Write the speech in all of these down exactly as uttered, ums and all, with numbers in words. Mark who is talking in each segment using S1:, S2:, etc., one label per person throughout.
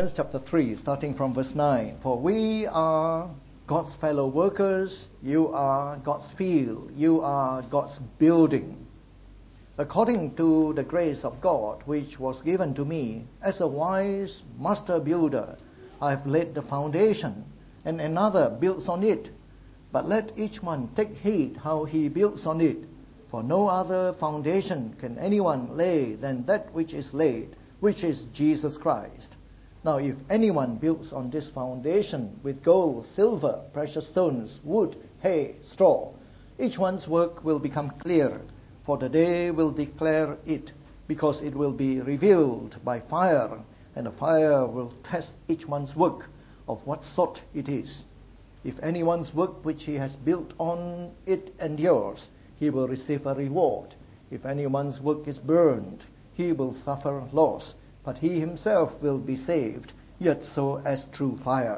S1: chapter three, starting from verse nine. For we are God's fellow workers, you are God's field, you are God's building. According to the grace of God, which was given to me, as a wise master builder, I have laid the foundation, and another builds on it. But let each one take heed how he builds on it. For no other foundation can anyone lay than that which is laid, which is Jesus Christ. Now if anyone builds on this foundation with gold, silver, precious stones, wood, hay, straw, each one's work will become clear, for the day will declare it, because it will be revealed by fire, and the fire will test each one's work of what sort it is. If anyone's work which he has built on it endures, he will receive a reward. If anyone's work is burned, he will suffer loss, but he himself will be saved, yet so as through fire.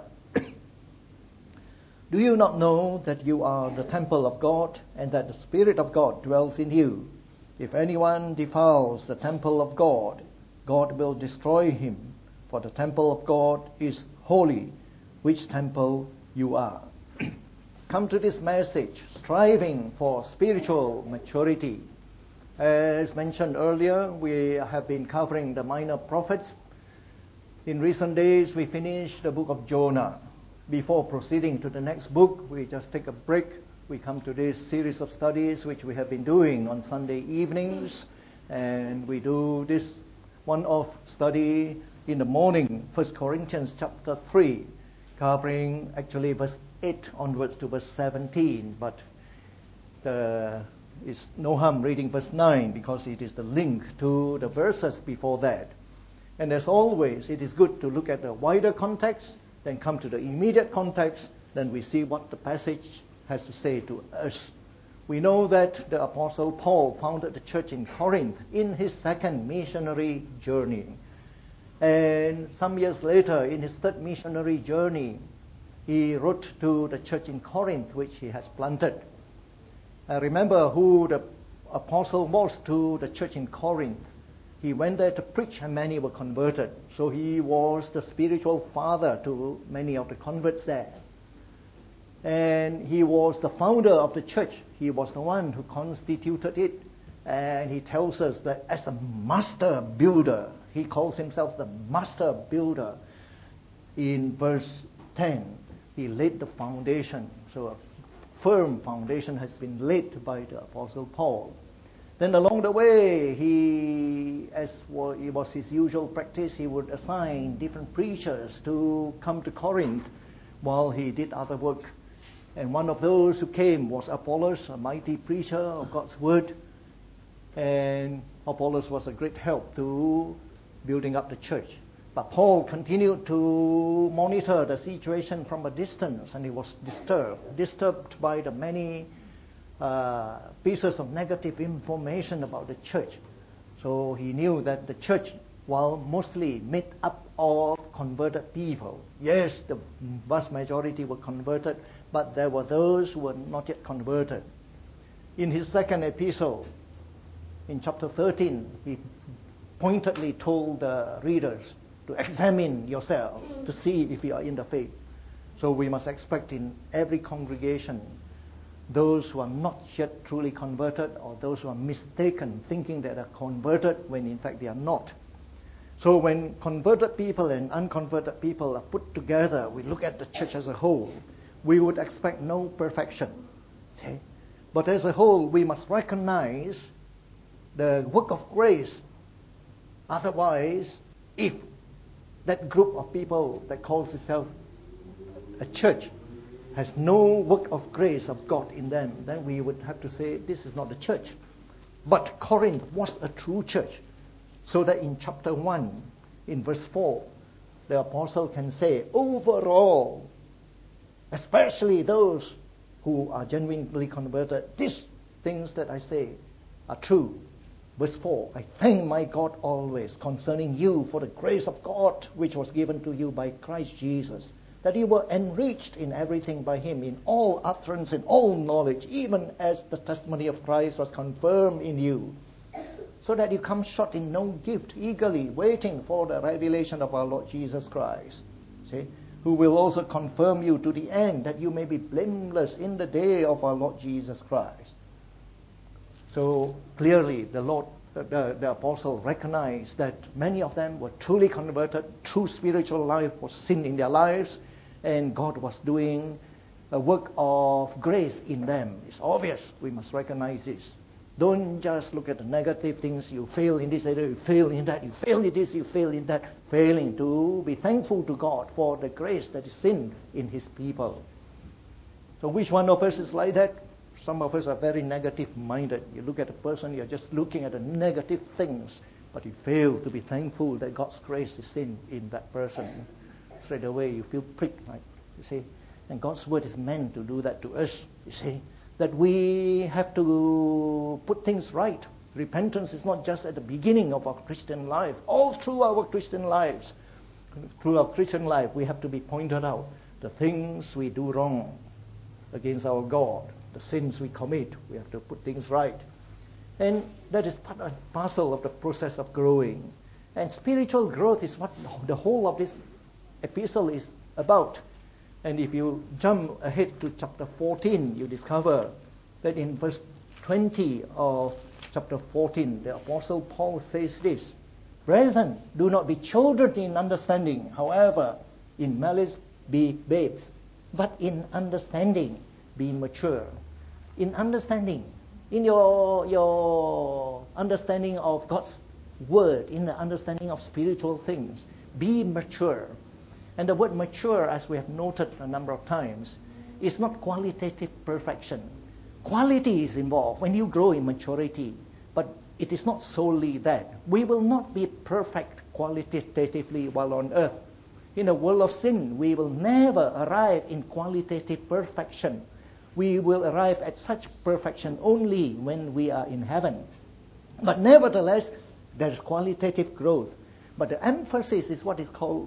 S1: Do you not know that you are the temple of God, and that the Spirit of God dwells in you? If anyone defiles the temple of God, God will destroy him, for the temple of God is holy, which temple you are. Come to this message, striving for spiritual maturity. As mentioned earlier, we have been covering the minor prophets. In recent days, we finished the book of Jonah. Before proceeding to the next book, we just take a break. We come to this series of studies which we have been doing on Sunday evenings, and we do this one-off study in the morning, First Corinthians chapter three, covering actually verse eight onwards to verse seventeen, but the it's no harm reading verse nine because it is the link to the verses before that. And as always, it is good to look at the wider context, then come to the immediate context, then we see what the passage has to say to us. We know that the Apostle Paul founded the church in Corinth in his second missionary journey. And some years later, in his third missionary journey, he wrote to the church in Corinth, which he has planted. I remember who the apostle was to the church in Corinth. He went there to preach and many were converted. So he was the spiritual father to many of the converts there. And he was the founder of the church. He was the one who constituted it. And he tells us that as a master builder, he calls himself the master builder. In verse ten, he laid the foundation. So a firm foundation has been laid by the Apostle Paul. Then along the way, he, as it was his usual practice, he would assign different preachers to come to Corinth while he did other work. And one of those who came was Apollos, a mighty preacher of God's word. And Apollos was a great help to building up the church. But Paul continued to monitor the situation from a distance, and he was disturbed, disturbed by the many uh, pieces of negative information about the church. So he knew that the church, while mostly made up of converted people, yes, the vast majority were converted, but there were those who were not yet converted. In his second epistle, in chapter thirteen, he pointedly told the readers to examine yourself to see if you are in the faith. So we must expect in every congregation those who are not yet truly converted, or those who are mistaken thinking that they are converted when in fact they are not. So when converted people and unconverted people are put together, we look at the church as a whole, we would expect no perfection. Okay? But as a whole, we must recognize the work of grace. Otherwise, if that group of people that calls itself a church has no work of grace of God in them, then we would have to say this is not the church. But Corinth was a true church. So that in chapter one, in verse four, the apostle can say, overall, especially those who are genuinely converted, these things that I say are true. Verse four, I thank my God always concerning you for the grace of God which was given to you by Christ Jesus, that you were enriched in everything by him, in all utterance and all knowledge, even as the testimony of Christ was confirmed in you, so that you come short in no gift, eagerly waiting for the revelation of our Lord Jesus Christ. See, who will also confirm you to the end, that you may be blameless in the day of our Lord Jesus Christ. So clearly the Lord, the, the apostle recognized that many of them were truly converted, true spiritual life was sin in their lives, and God was doing a work of grace in them. It's obvious. We must recognize this. Don't just look at the negative things. You fail in this area, you fail in that, you fail in this, you fail in that. Failing to be thankful to God for the grace that is in in His people. So which one of us is like that? Some of us are very negative-minded. You look at a person, you're just looking at the negative things, but you fail to be thankful that God's grace is in in that person. Straight away you feel pricked, right? You see? And God's word is meant to do that to us, you see? That we have to put things right. Repentance is not just at the beginning of our Christian life. All through our Christian lives, through our Christian life, we have to be pointed out the things we do wrong against our God, the sins we commit. We have to put things right. And that is part and parcel of the process of growing. And spiritual growth is what the whole of this epistle is about. And if you jump ahead to chapter fourteen, you discover that in verse twenty of chapter fourteen, the Apostle Paul says this: Brethren, do not be children in understanding, however, in malice be babes, but in understanding be mature. In understanding, in your, your understanding of God's word, in the understanding of spiritual things, be mature. And the word mature, as we have noted a number of times, is not qualitative perfection. Quality is involved when you grow in maturity, but it is not solely that. We will not be perfect qualitatively while on earth. In a world of sin, we will never arrive in qualitative perfection. We will arrive at such perfection only when we are in heaven. But nevertheless, there is qualitative growth. But the emphasis is what is called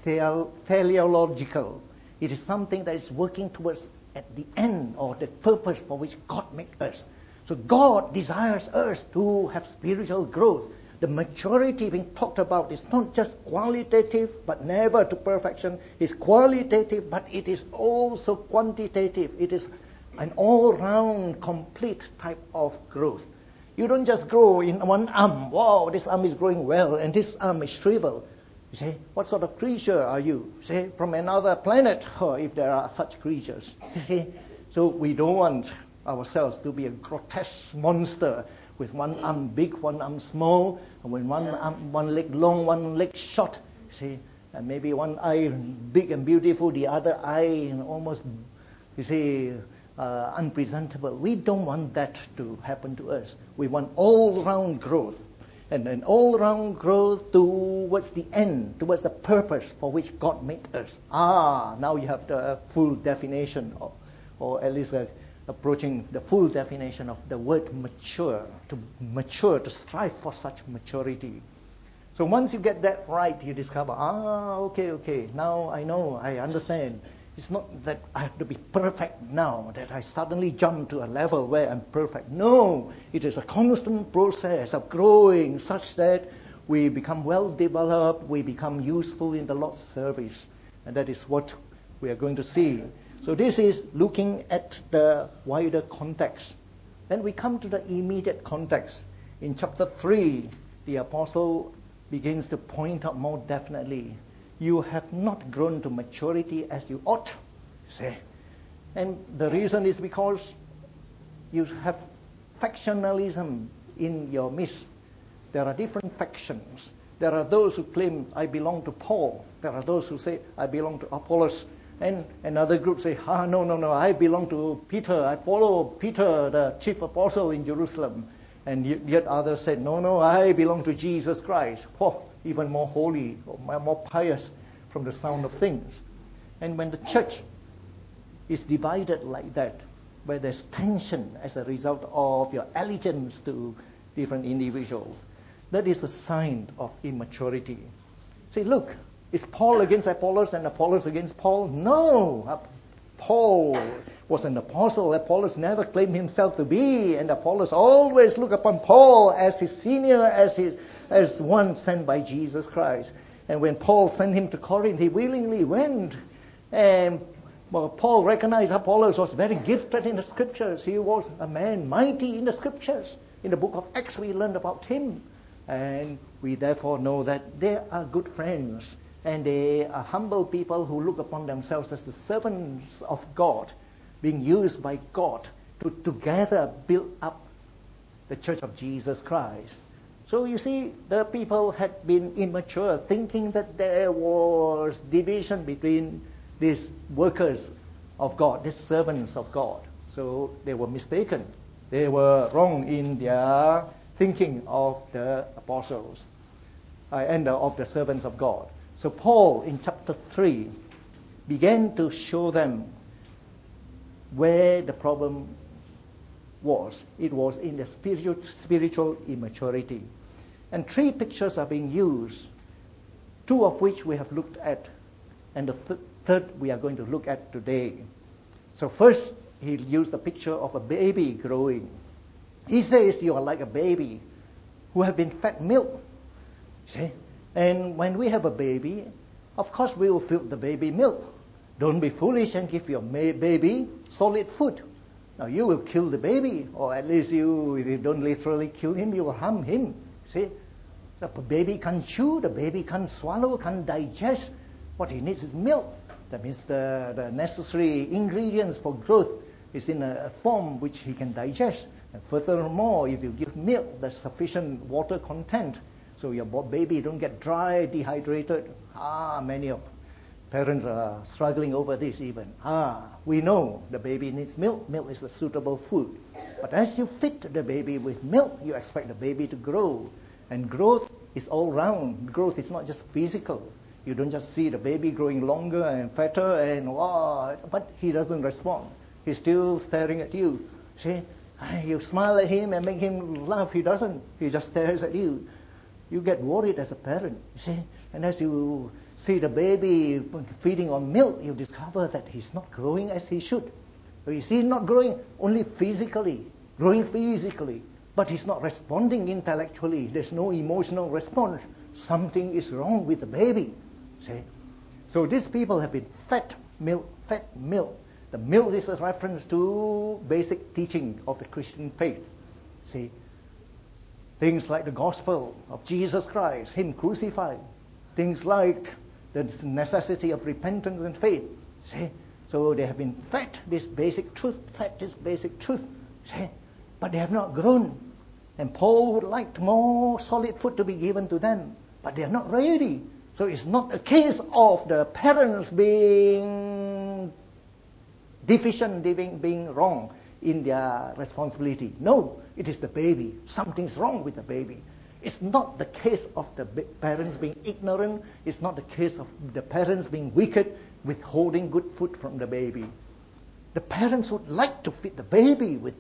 S1: teleological. It is something that is working towards at the end, or the purpose for which God made us. So God desires us to have spiritual growth. The maturity being talked about is not just qualitative, but never to perfection. It's qualitative, but it is also quantitative. It is an all-round, complete type of growth. You don't just grow in one arm. Wow, this arm is growing well, and this arm is shriveled. You say, what sort of creature are you? Say, from another planet, oh, if there are such creatures. You see? So we don't want ourselves to be a grotesque monster with one arm big, one arm small, and with one arm, one leg long, one leg short. You see, and maybe one eye big and beautiful, the other eye almost, you see, uh, unpresentable. We don't want that to happen to us. We want all-round growth. And an all-round growth towards the end, towards the purpose for which God made us. Ah, now you have the full definition, of, or at least uh, approaching the full definition of the word mature. To mature, to strive for such maturity. So once you get that right, you discover, ah, okay, okay, now I know, I understand. It's not that I have to be perfect now, that I suddenly jump to a level where I'm perfect. No, it is a constant process of growing such that we become well developed, we become useful in the Lord's service. And that is what we are going to see. So this is looking at the wider context. Then we come to the immediate context. In chapter three, the apostle begins to point out more definitely, you have not grown to maturity as you ought, say. And the reason is because you have factionalism in your midst. There are different factions. There are those who claim, I belong to Paul. There are those who say, I belong to Apollos. And another group say, ah, no, no, no, I belong to Peter. I follow Peter, the chief apostle in Jerusalem. And yet others said, no, no, I belong to Jesus Christ. Oh, even more holy, or more pious from the sound of things. And when the church is divided like that, where there's tension as a result of your allegiance to different individuals, that is a sign of immaturity. Say, look, is Paul against Apollos and Apollos against Paul? No! Paul was an apostle. Apollos never claimed himself to be, and Apollos always looked upon Paul as his senior, as his as one sent by Jesus Christ. And when Paul sent him to Corinth, he willingly went. And well, Paul recognized Apollos was very gifted in the scriptures. He was a man mighty in the scriptures. In the book of Acts, we learned about him. And we therefore know that they are good friends. And they are humble people who look upon themselves as the servants of God, being used by God to together build up the church of Jesus Christ. So you see, the people had been immature, thinking that there was division between these workers of God, these servants of God. So they were mistaken. They were wrong in their thinking of the apostles uh, and uh, of the servants of God. So Paul, in chapter three, began to show them where the problem was. It was in the spiritual, spiritual immaturity. And three pictures are being used, two of which we have looked at, and the th- third we are going to look at today. So first, he used the picture of a baby growing. He says you are like a baby who have been fed milk. See? And when we have a baby, of course we will feed the baby milk. Don't be foolish and give your baby solid food. Now you will kill the baby, or at least you, if you don't literally kill him, you will harm him. See, the baby can't chew, the baby can't swallow, can't digest. What he needs is milk. That means the, the necessary ingredients for growth is in a, a form which he can digest. And furthermore, if you give milk, there's sufficient water content, so your baby don't get dry, dehydrated. Ah, many of parents are struggling over this even. Ah, we know the baby needs milk. Milk is the suitable food. But as you feed the baby with milk, you expect the baby to grow. And growth is all round. Growth is not just physical. You don't just see the baby growing longer and fatter and wow, but he doesn't respond. He's still staring at you. See, you smile at him and make him laugh. He doesn't. He just stares at you. You get worried as a parent, you see. And as you see the baby feeding on milk, you discover that he's not growing as he should. So you see, not growing only physically, growing physically, but he's not responding intellectually. There's no emotional response. Something is wrong with the baby. See? So these people have been fed milk, fed milk. The milk is a reference to basic teaching of the Christian faith. See? Things like the gospel of Jesus Christ, Him crucified. Things like the necessity of repentance and faith. See? So they have been fed this basic truth, fed this basic truth. See? But they have not grown. And Paul would like more solid food to be given to them. But they are not ready. So it's not a case of the parents being deficient, being, being wrong in their responsibility. No, it is the baby. Something's wrong with the baby. It's not the case of the parents being ignorant. It's not the case of the parents being wicked, withholding good food from the baby. The parents would like to feed the baby with,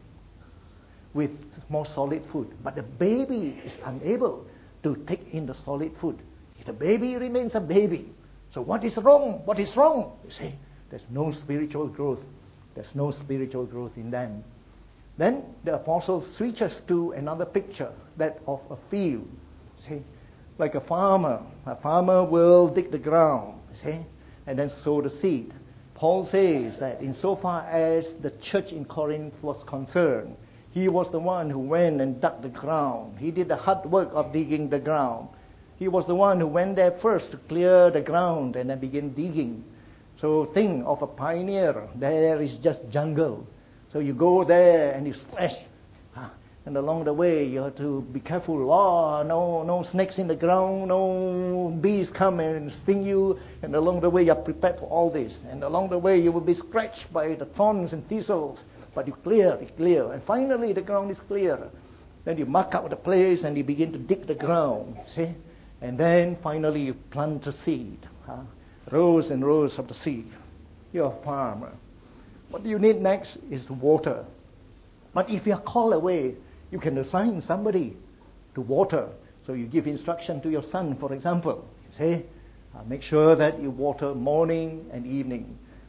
S1: with more solid food, but the baby is unable to take in the solid food. The baby remains a baby. So what is wrong? What is wrong? You see, there's no spiritual growth. There's no spiritual growth in them. Then the apostle switches to another picture, that of a field. See, like a farmer. A farmer will dig the ground, see, and then sow the seed. Paul says that insofar as the church in Corinth was concerned, he was the one who went and dug the ground. He did the hard work of digging the ground. He was the one who went there first to clear the ground and then begin digging. So think of a pioneer. There is just jungle. So you go there and you slash. And along the way you have to be careful. Oh, no, no snakes in the ground. No bees come and sting you. And along the way you are prepared for all this. And along the way you will be scratched by the thorns and thistles. But you clear, you clear. And finally the ground is clear. Then you mark out the place and you begin to dig the ground. See? And then finally you plant a seed. Huh? Rows and rows of the seed. You're a farmer. What you need next is water. But if you are called away, you can assign somebody to water. So you give instruction to your son, for example. You say, uh, make sure that you water morning and evening.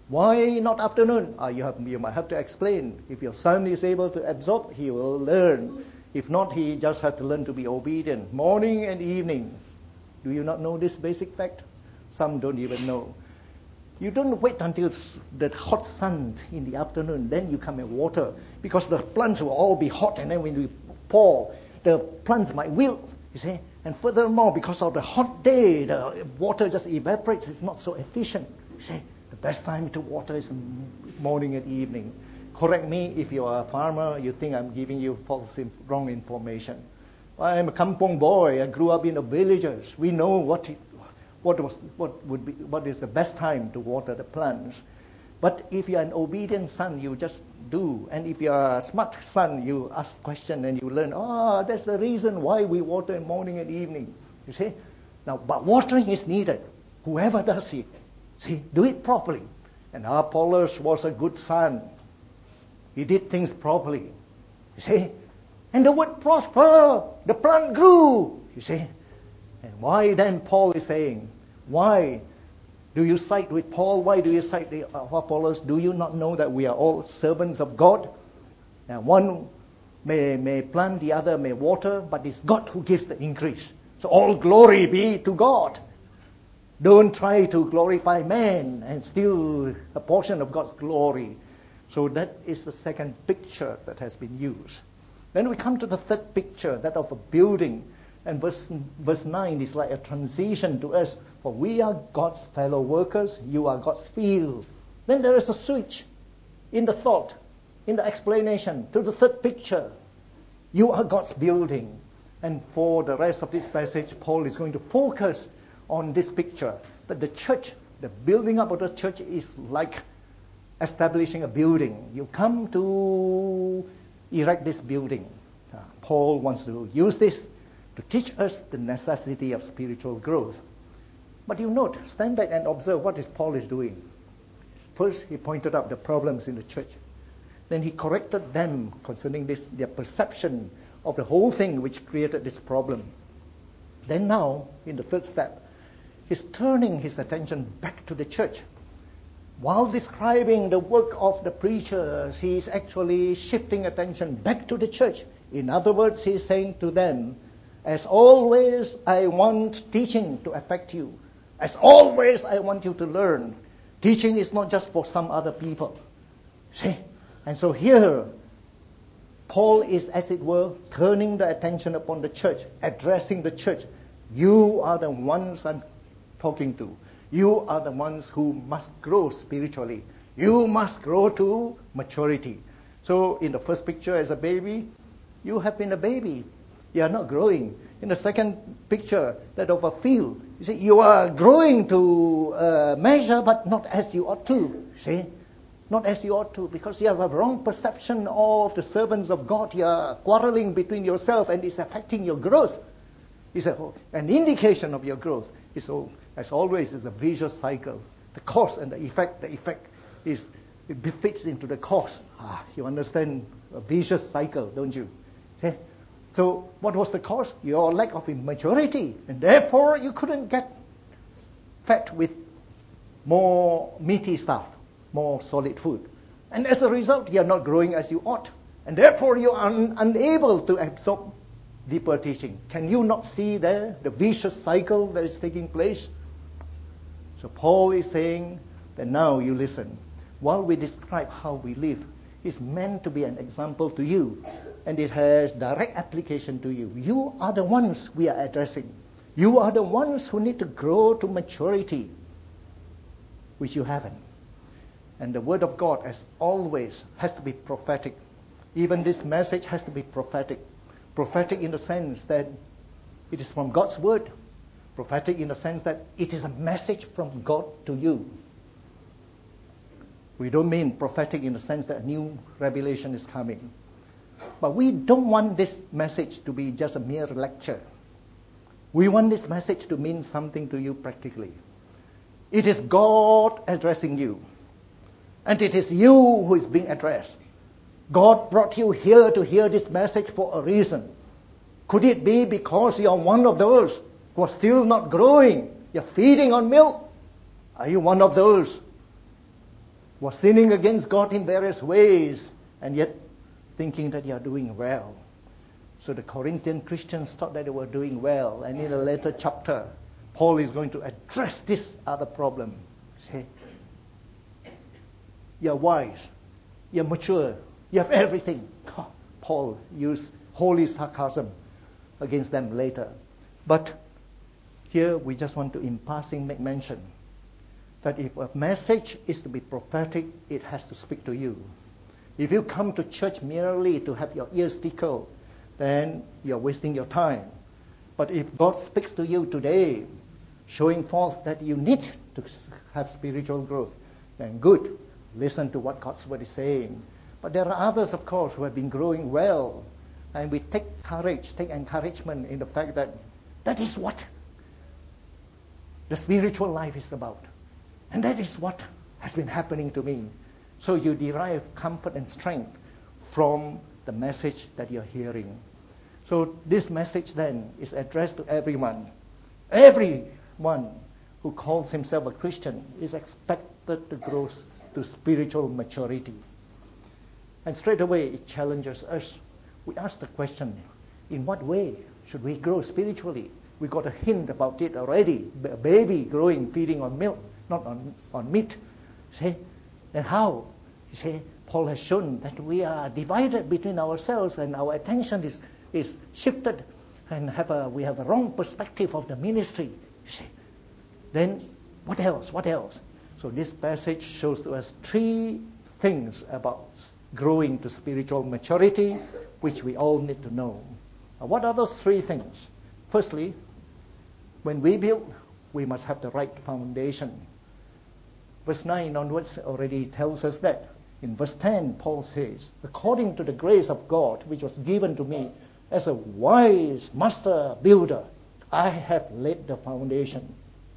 S1: Why not afternoon? Uh, you, have, you might have to explain. If your son is able to absorb, he will learn. If not, he just has to learn to be obedient. Morning and evening. Do you not know this basic fact? Some don't even know. You don't wait until the hot sun in the afternoon, then you come and water, because the plants will all be hot, and then when we pour, the plants might wilt, you see. And furthermore, because of the hot day, the water just evaporates. It's not so efficient. You see, the best time to water is morning and evening. Correct me if you are a farmer, you think I'm giving you false, wrong information. I'm a kampong boy. I grew up in the villages. We know what it, what was what would be what is the best time to water the plants. But if you're an obedient son, you just do. And if you're a smart son, you ask questions and you learn. Oh, that's the reason why we water in morning and evening. You see? Now, but watering is needed. Whoever does it, see, do it properly. And Apollos was a good son. He did things properly. You see? And the word prosper, the plant grew. You see? And why then Paul is saying, why do you side with Paul? Why do you side with Apollos? Do you not know that we are all servants of God? And one may, may plant, the other may water, but it's God who gives the increase. So all glory be to God. Don't try to glorify man and steal a portion of God's glory. So that is the second picture that has been used. Then we come to the third picture, that of a building. And verse, verse nine is like a transition to us. For we are God's fellow workers, you are God's field. Then there is a switch in the thought, in the explanation, to the third picture. You are God's building. And for the rest of this passage, Paul is going to focus on this picture. That the church, the building up of the church is like establishing a building. You come to erect this building. Uh, Paul wants to use this to teach us the necessity of spiritual growth. But you note, stand back and observe what is Paul is doing. First, he pointed out the problems in the church. Then he corrected them concerning this, their perception of the whole thing which created this problem. Then now, in the third step, he's turning his attention back to the church. While describing the work of the preachers, he is actually shifting attention back to the church. In other words, he's saying to them, as always, I want teaching to affect you. As always, I want you to learn. Teaching is not just for some other people. See? And so here, Paul is, as it were, turning the attention upon the church, addressing the church. You are the ones I'm talking to. You are the ones who must grow spiritually. You must grow to maturity. So in the first picture as a baby, you have been a baby. You are not growing. In the second picture, that of a field, you see, you are growing to uh, measure, but not as you ought to. See? Not as you ought to, because you have a wrong perception of the servants of God. You are quarreling between yourself, and it's affecting your growth. It's a, an indication of your growth. It's, as always, it's a vicious cycle. The cause and the effect. The effect is it fits into the cause. Ah, you understand a vicious cycle, don't you? See? So what was the cause? Your lack of maturity. And therefore you couldn't get fed with more meaty stuff, more solid food. And as a result, you are not growing as you ought. And therefore you are un- unable to absorb deeper teaching. Can you not see there the vicious cycle that is taking place? So Paul is saying that now you listen. While we describe how we live, it's meant to be an example to you. And it has direct application to you. You are the ones we are addressing. You are the ones who need to grow to maturity, which you haven't. And the word of God, as always, has to be prophetic. Even this message has to be prophetic. Prophetic in the sense that it is from God's word. Prophetic in the sense that it is a message from God to you. We don't mean prophetic in the sense that a new revelation is coming. But we don't want this message to be just a mere lecture. We want this message to mean something to you practically. It is God addressing you. And it is you who is being addressed. God brought you here to hear this message for a reason. Could it be because you are one of those who are still not growing? You're feeding on milk? Are you one of those who are sinning against God in various ways, and yet thinking that you are doing well. So the Corinthian Christians thought that they were doing well, and in a later chapter, Paul is going to address this other problem. Say, you're wise, you're mature, you have everything. Oh, Paul used holy sarcasm against them later. But here we just want to, in passing, make mention that if a message is to be prophetic, it has to speak to you. If you come to church merely to have your ears tickled, then you're wasting your time. But if God speaks to you today, showing forth that you need to have spiritual growth, then good. Listen to what God's word is saying. But there are others, of course, who have been growing well. And we take courage, take encouragement in the fact that that is what the spiritual life is about. And that is what has been happening to me. So you derive comfort and strength from the message that you're hearing. So this message then is addressed to everyone. Everyone who calls himself a Christian is expected to grow to spiritual maturity. And straight away it challenges us. We ask the question, in what way should we grow spiritually? We got a hint about it already. A baby growing, feeding on milk, not on, on meat. See? Then how? You see, Paul has shown that we are divided between ourselves and our attention is, is shifted and have a, we have a wrong perspective of the ministry. You see? Then what else? What else? So this passage shows to us three things about growing to spiritual maturity, which we all need to know. Now, what are those three things? Firstly, when we build, we must have the right foundation. Verse nine onwards already tells us that. In verse ten, Paul says, according to the grace of God, which was given to me as a wise master builder, I have laid the foundation.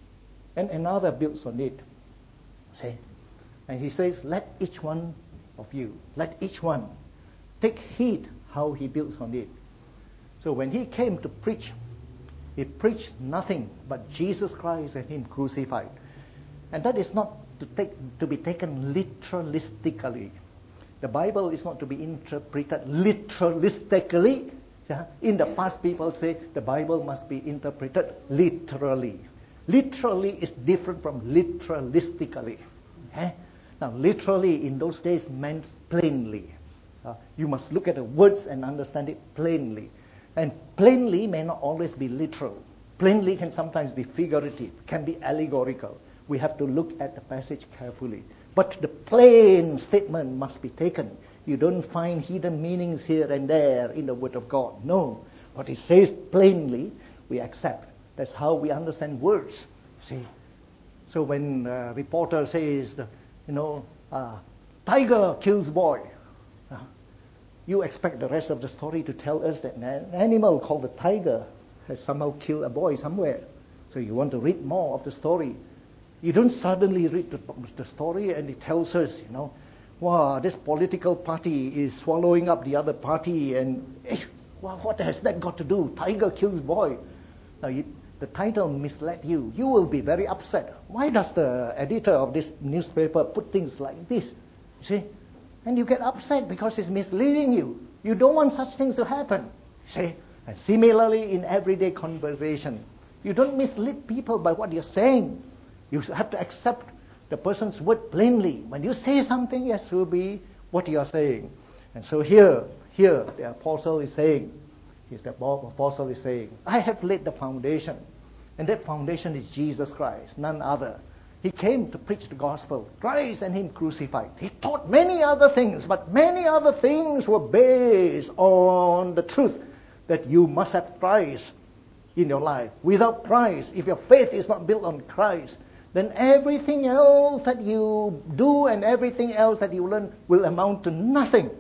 S1: And another builds on it. See? And he says, let each one of you, let each one take heed how he builds on it. So when he came to preach, he preached nothing but Jesus Christ and him crucified. And that is not to take to be taken literalistically. The Bible is not to be interpreted literalistically. In the past, people say the Bible must be interpreted literally. Literally is different from literalistically. Eh? Now, literally in those days meant plainly. Uh, you must look at the words and understand it plainly. And plainly may not always be literal. Plainly can sometimes be figurative, can be allegorical. We have to look at the passage carefully. But the plain statement must be taken. You don't find hidden meanings here and there in the Word of God. No. What it says plainly, we accept. That's how we understand words. See? So when a reporter says, you know, uh, tiger kills boy, uh, you expect the rest of the story to tell us that an animal called a tiger has somehow killed a boy somewhere. So you want to read more of the story. You don't suddenly read the, the story and it tells us, you know, wow, this political party is swallowing up the other party and, eh, well, what has that got to do? Tiger kills boy. Now, you, the title misled you. You will be very upset. Why does the editor of this newspaper put things like this? You see? And you get upset because it's misleading you. You don't want such things to happen. See? And similarly in everyday conversation, you don't mislead people by what you're saying. You have to accept the person's word plainly. When you say something, yes, it will be what you are saying. And so here, here the apostle is saying, He's the apostle is saying, I have laid the foundation. And that foundation is Jesus Christ, none other. He came to preach the gospel, Christ and him crucified. He taught many other things, but many other things were based on the truth that you must have Christ in your life. Without Christ, if your faith is not built on Christ, then everything else that you do and everything else that you learn will amount to nothing.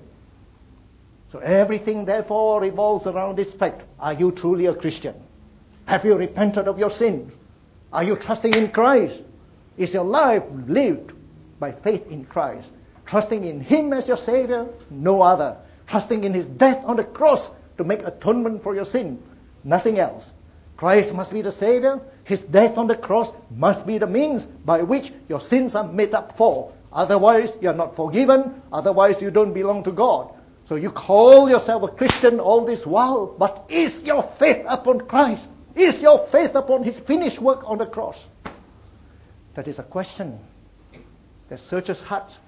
S1: So everything, therefore, revolves around this fact. Are you truly a Christian? Have you repented of your sins? Are you trusting in Christ? Is your life lived by faith in Christ? Trusting in him as your Savior? No other. Trusting in his death on the cross to make atonement for your sin? Nothing else. Christ must be the Savior. His death on the cross must be the means by which your sins are made up for. Otherwise, you're not forgiven. Otherwise, you don't belong to God. So you call yourself a Christian all this while, but is your faith upon Christ? Is your faith upon His finished work on the cross? That is a question that searches hearts.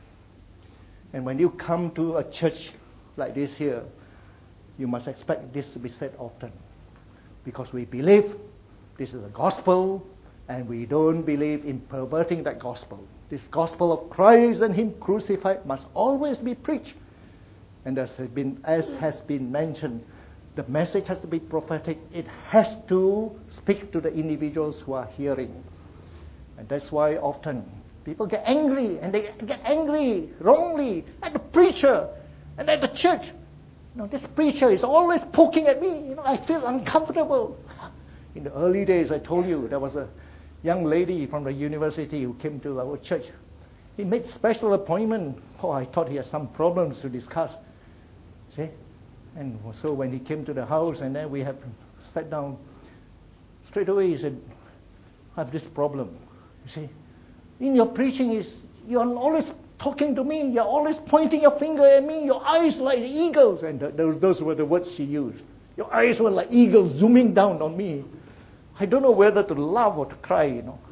S1: And when you come to a church like this here, you must expect this to be said often. Because we believe this is the gospel, and we don't believe in perverting that gospel. This gospel of Christ and Him crucified must always be preached. And as has been, as has been mentioned, the message has to be prophetic. It has to speak to the individuals who are hearing. And that's why often people get angry, and they get angry wrongly at the preacher and at the church. You know, this preacher is always poking at me. You know, I feel uncomfortable. In the early days, I told you, there was a young lady from the university who came to our church. He made special appointment. Oh, I thought he had some problems to discuss. See? And so when he came to the house, and then we have sat down, straight away he said, I have this problem. You see? In your preaching, is you're always talking to me. You're always pointing your finger at me. Your eyes like eagles. And th- those, those were the words she used. Your eyes were like eagles zooming down on me. I don't know whether to laugh or to cry, you know.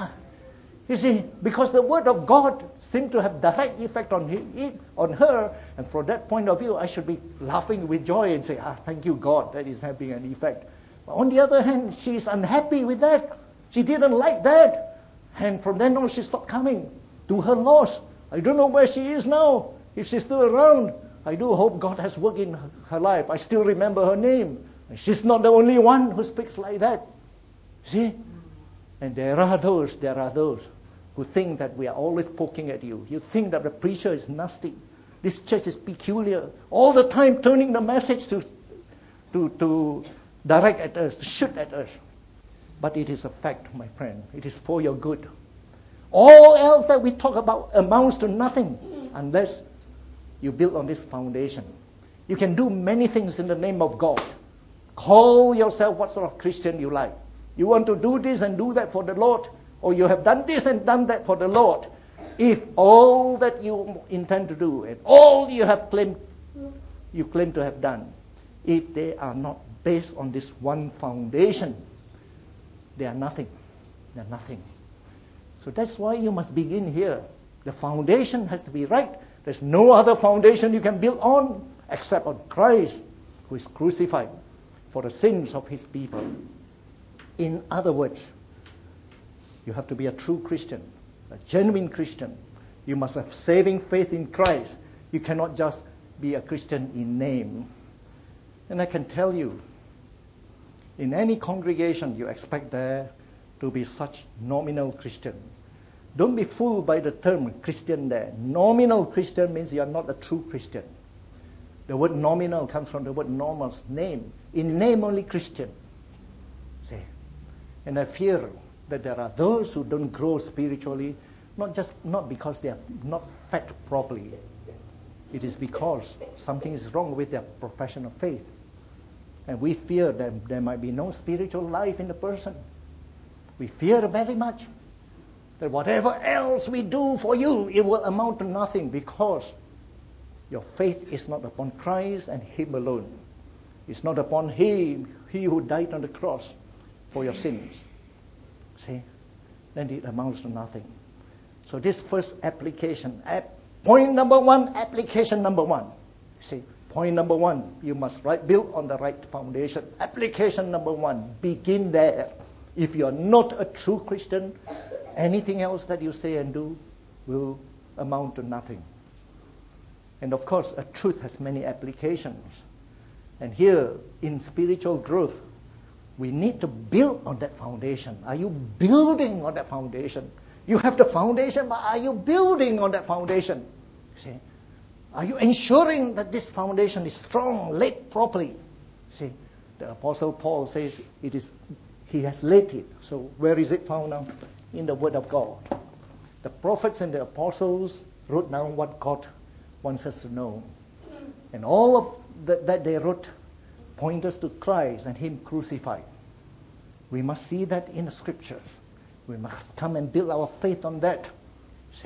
S1: You see, because the word of God seemed to have direct effect on him, on her, and from that point of view, I should be laughing with joy and say, ah, thank you, God, that is having an effect. But on the other hand, she is unhappy with that. She didn't like that. And from then on, she stopped coming. To her loss. I don't know where she is now. If she's still around, I do hope God has worked in her life. I still remember her name. And she's not the only one who speaks like that. See? And there are those, there are those who think that we are always poking at you. You think that the preacher is nasty. This church is peculiar. All the time turning the message to, to, to direct at us, to shoot at us. But it is a fact, my friend. It is for your good. All else that we talk about amounts to nothing unless you build on this foundation. You can do many things in the name of God. Call yourself what sort of Christian you like. You want to do this and do that for the Lord, or you have done this and done that for the Lord. If all that you intend to do and all you have claimed, you claim to have done, if they are not based on this one foundation, they are nothing. They are nothing. So that's why you must begin here. The foundation has to be right. There's no other foundation you can build on except on Christ, who is crucified for the sins of His people. In other words, you have to be a true Christian, a genuine Christian. You must have saving faith in Christ. You cannot just be a Christian in name. And I can tell you, in any congregation, you expect there to be such nominal Christian. Don't be fooled by the term Christian there. Nominal Christian means you are not a true Christian. The word nominal comes from the word nomos, name. In name only Christian. See? And I fear that there are those who don't grow spiritually, not just not because they are not fed properly. It is because something is wrong with their profession of faith. And we fear that there might be no spiritual life in the person. We fear very much that whatever else we do for you, it will amount to nothing because your faith is not upon Christ and Him alone. It's not upon Him, He who died on the cross for your sins. See? Then it amounts to nothing. So this first application, point number one, application number one. See? Point number one, you must right, build on the right foundation. Application number one, begin there. If you are not a true Christian, anything else that you say and do will amount to nothing. And of course, a truth has many applications. And here, in spiritual growth, we need to build on that foundation. Are you building on that foundation? You have the foundation, but are you building on that foundation? See? Are you ensuring that this foundation is strong, laid properly? See, the Apostle Paul says it is. He has laid it. So where is it found now? In the Word of God. The prophets and the apostles wrote down what God wants us to know. And all of the, that they wrote point us to Christ and Him crucified. We must see that in the Scriptures. We must come and build our faith on that. See?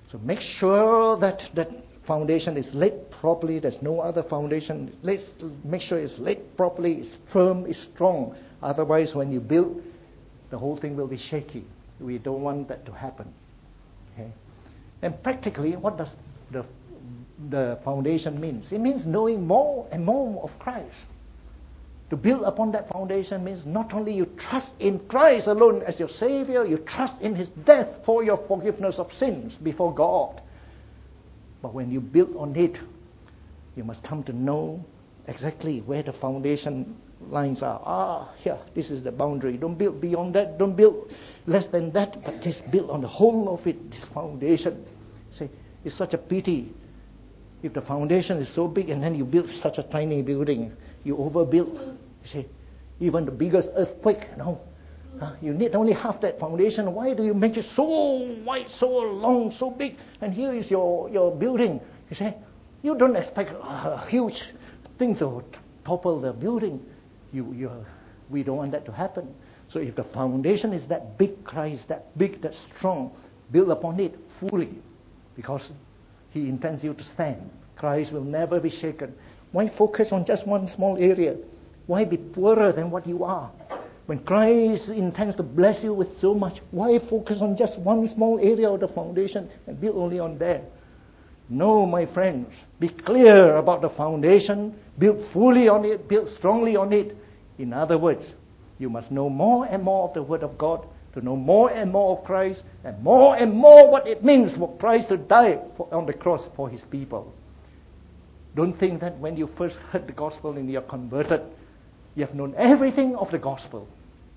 S1: So make sure that that foundation is laid properly. There's no other foundation. Let's make sure it's laid properly, it's firm, it's strong. Otherwise, when you build, the whole thing will be shaky. We don't want that to happen. Okay? And practically, what does the, the foundation mean? It means knowing more and more of Christ. To build upon that foundation means not only you trust in Christ alone as your Savior, you trust in His death for your forgiveness of sins before God. But when you build on it, you must come to know exactly where the foundation lines are. Ah, here, this is the boundary. Don't build beyond that. Don't build less than that, but just build on the whole of it, this foundation. See, it's such a pity if the foundation is so big and then you build such a tiny building. You overbuild. You see, even the biggest earthquake, no. Uh, you need only half that foundation. Why do you make it so wide, so long, so big? And here is your, your building. You see, you don't expect a huge thing to topple the building. You, you, we don't want that to happen. So if the foundation is that big, Christ, that big, that strong, build upon it fully, because He intends you to stand. Christ will never be shaken. Why focus on just one small area? Why be poorer than what you are? When Christ intends to bless you with so much, why focus on just one small area of the foundation and build only on there? No, my friends, be clear about the foundation, build fully on it, build strongly on it. In other words, you must know more and more of the Word of God, to know more and more of Christ, and more and more what it means for Christ to die for, on the cross for His people. Don't think that when you first heard the gospel and you're converted, you have known everything of the gospel.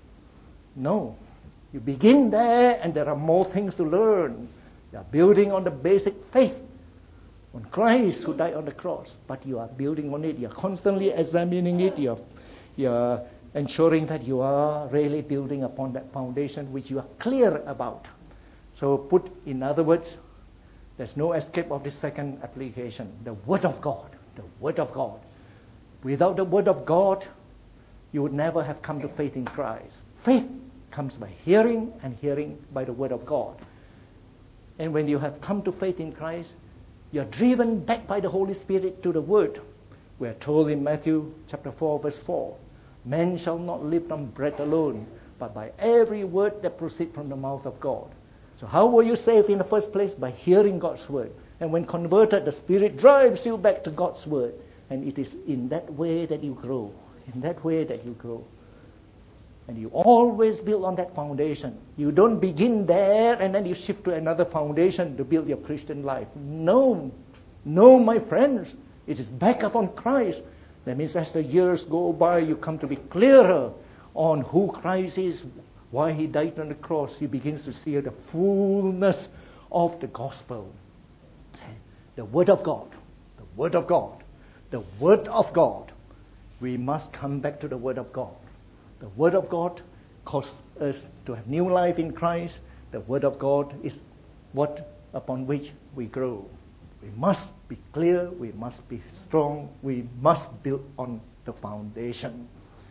S1: No. You begin there and there are more things to learn. You are building on the basic faith, on Christ who died on the cross. But you are building on it. You are constantly examining it. You are, you are ensuring that you are really building upon that foundation which you are clear about. So put in other words, there's no escape of this second application. The Word of God. The Word of God. Without the Word of God, you would never have come to faith in Christ. Faith comes by hearing, and hearing by the Word of God. And when you have come to faith in Christ, you are driven back by the Holy Spirit to the Word. We are told in Matthew chapter four, verse four, man shall not live on bread alone, but by every word that proceeds from the mouth of God. So how were you saved in the first place? By hearing God's Word. And when converted, the Spirit drives you back to God's Word. And it is in that way that you grow. In that way that you grow. And you always build on that foundation. You don't begin there and then you shift to another foundation to build your Christian life. No. No, my friends. It is back upon Christ. That means as the years go by, you come to be clearer on who Christ is, why He died on the cross. He begins to see the fullness of the gospel. The Word of God. The Word of God. The Word of God. We must come back to the Word of God. The Word of God causes us to have new life in Christ. The Word of God is what upon which we grow. We must be clear. We must be strong. We must build on the foundation.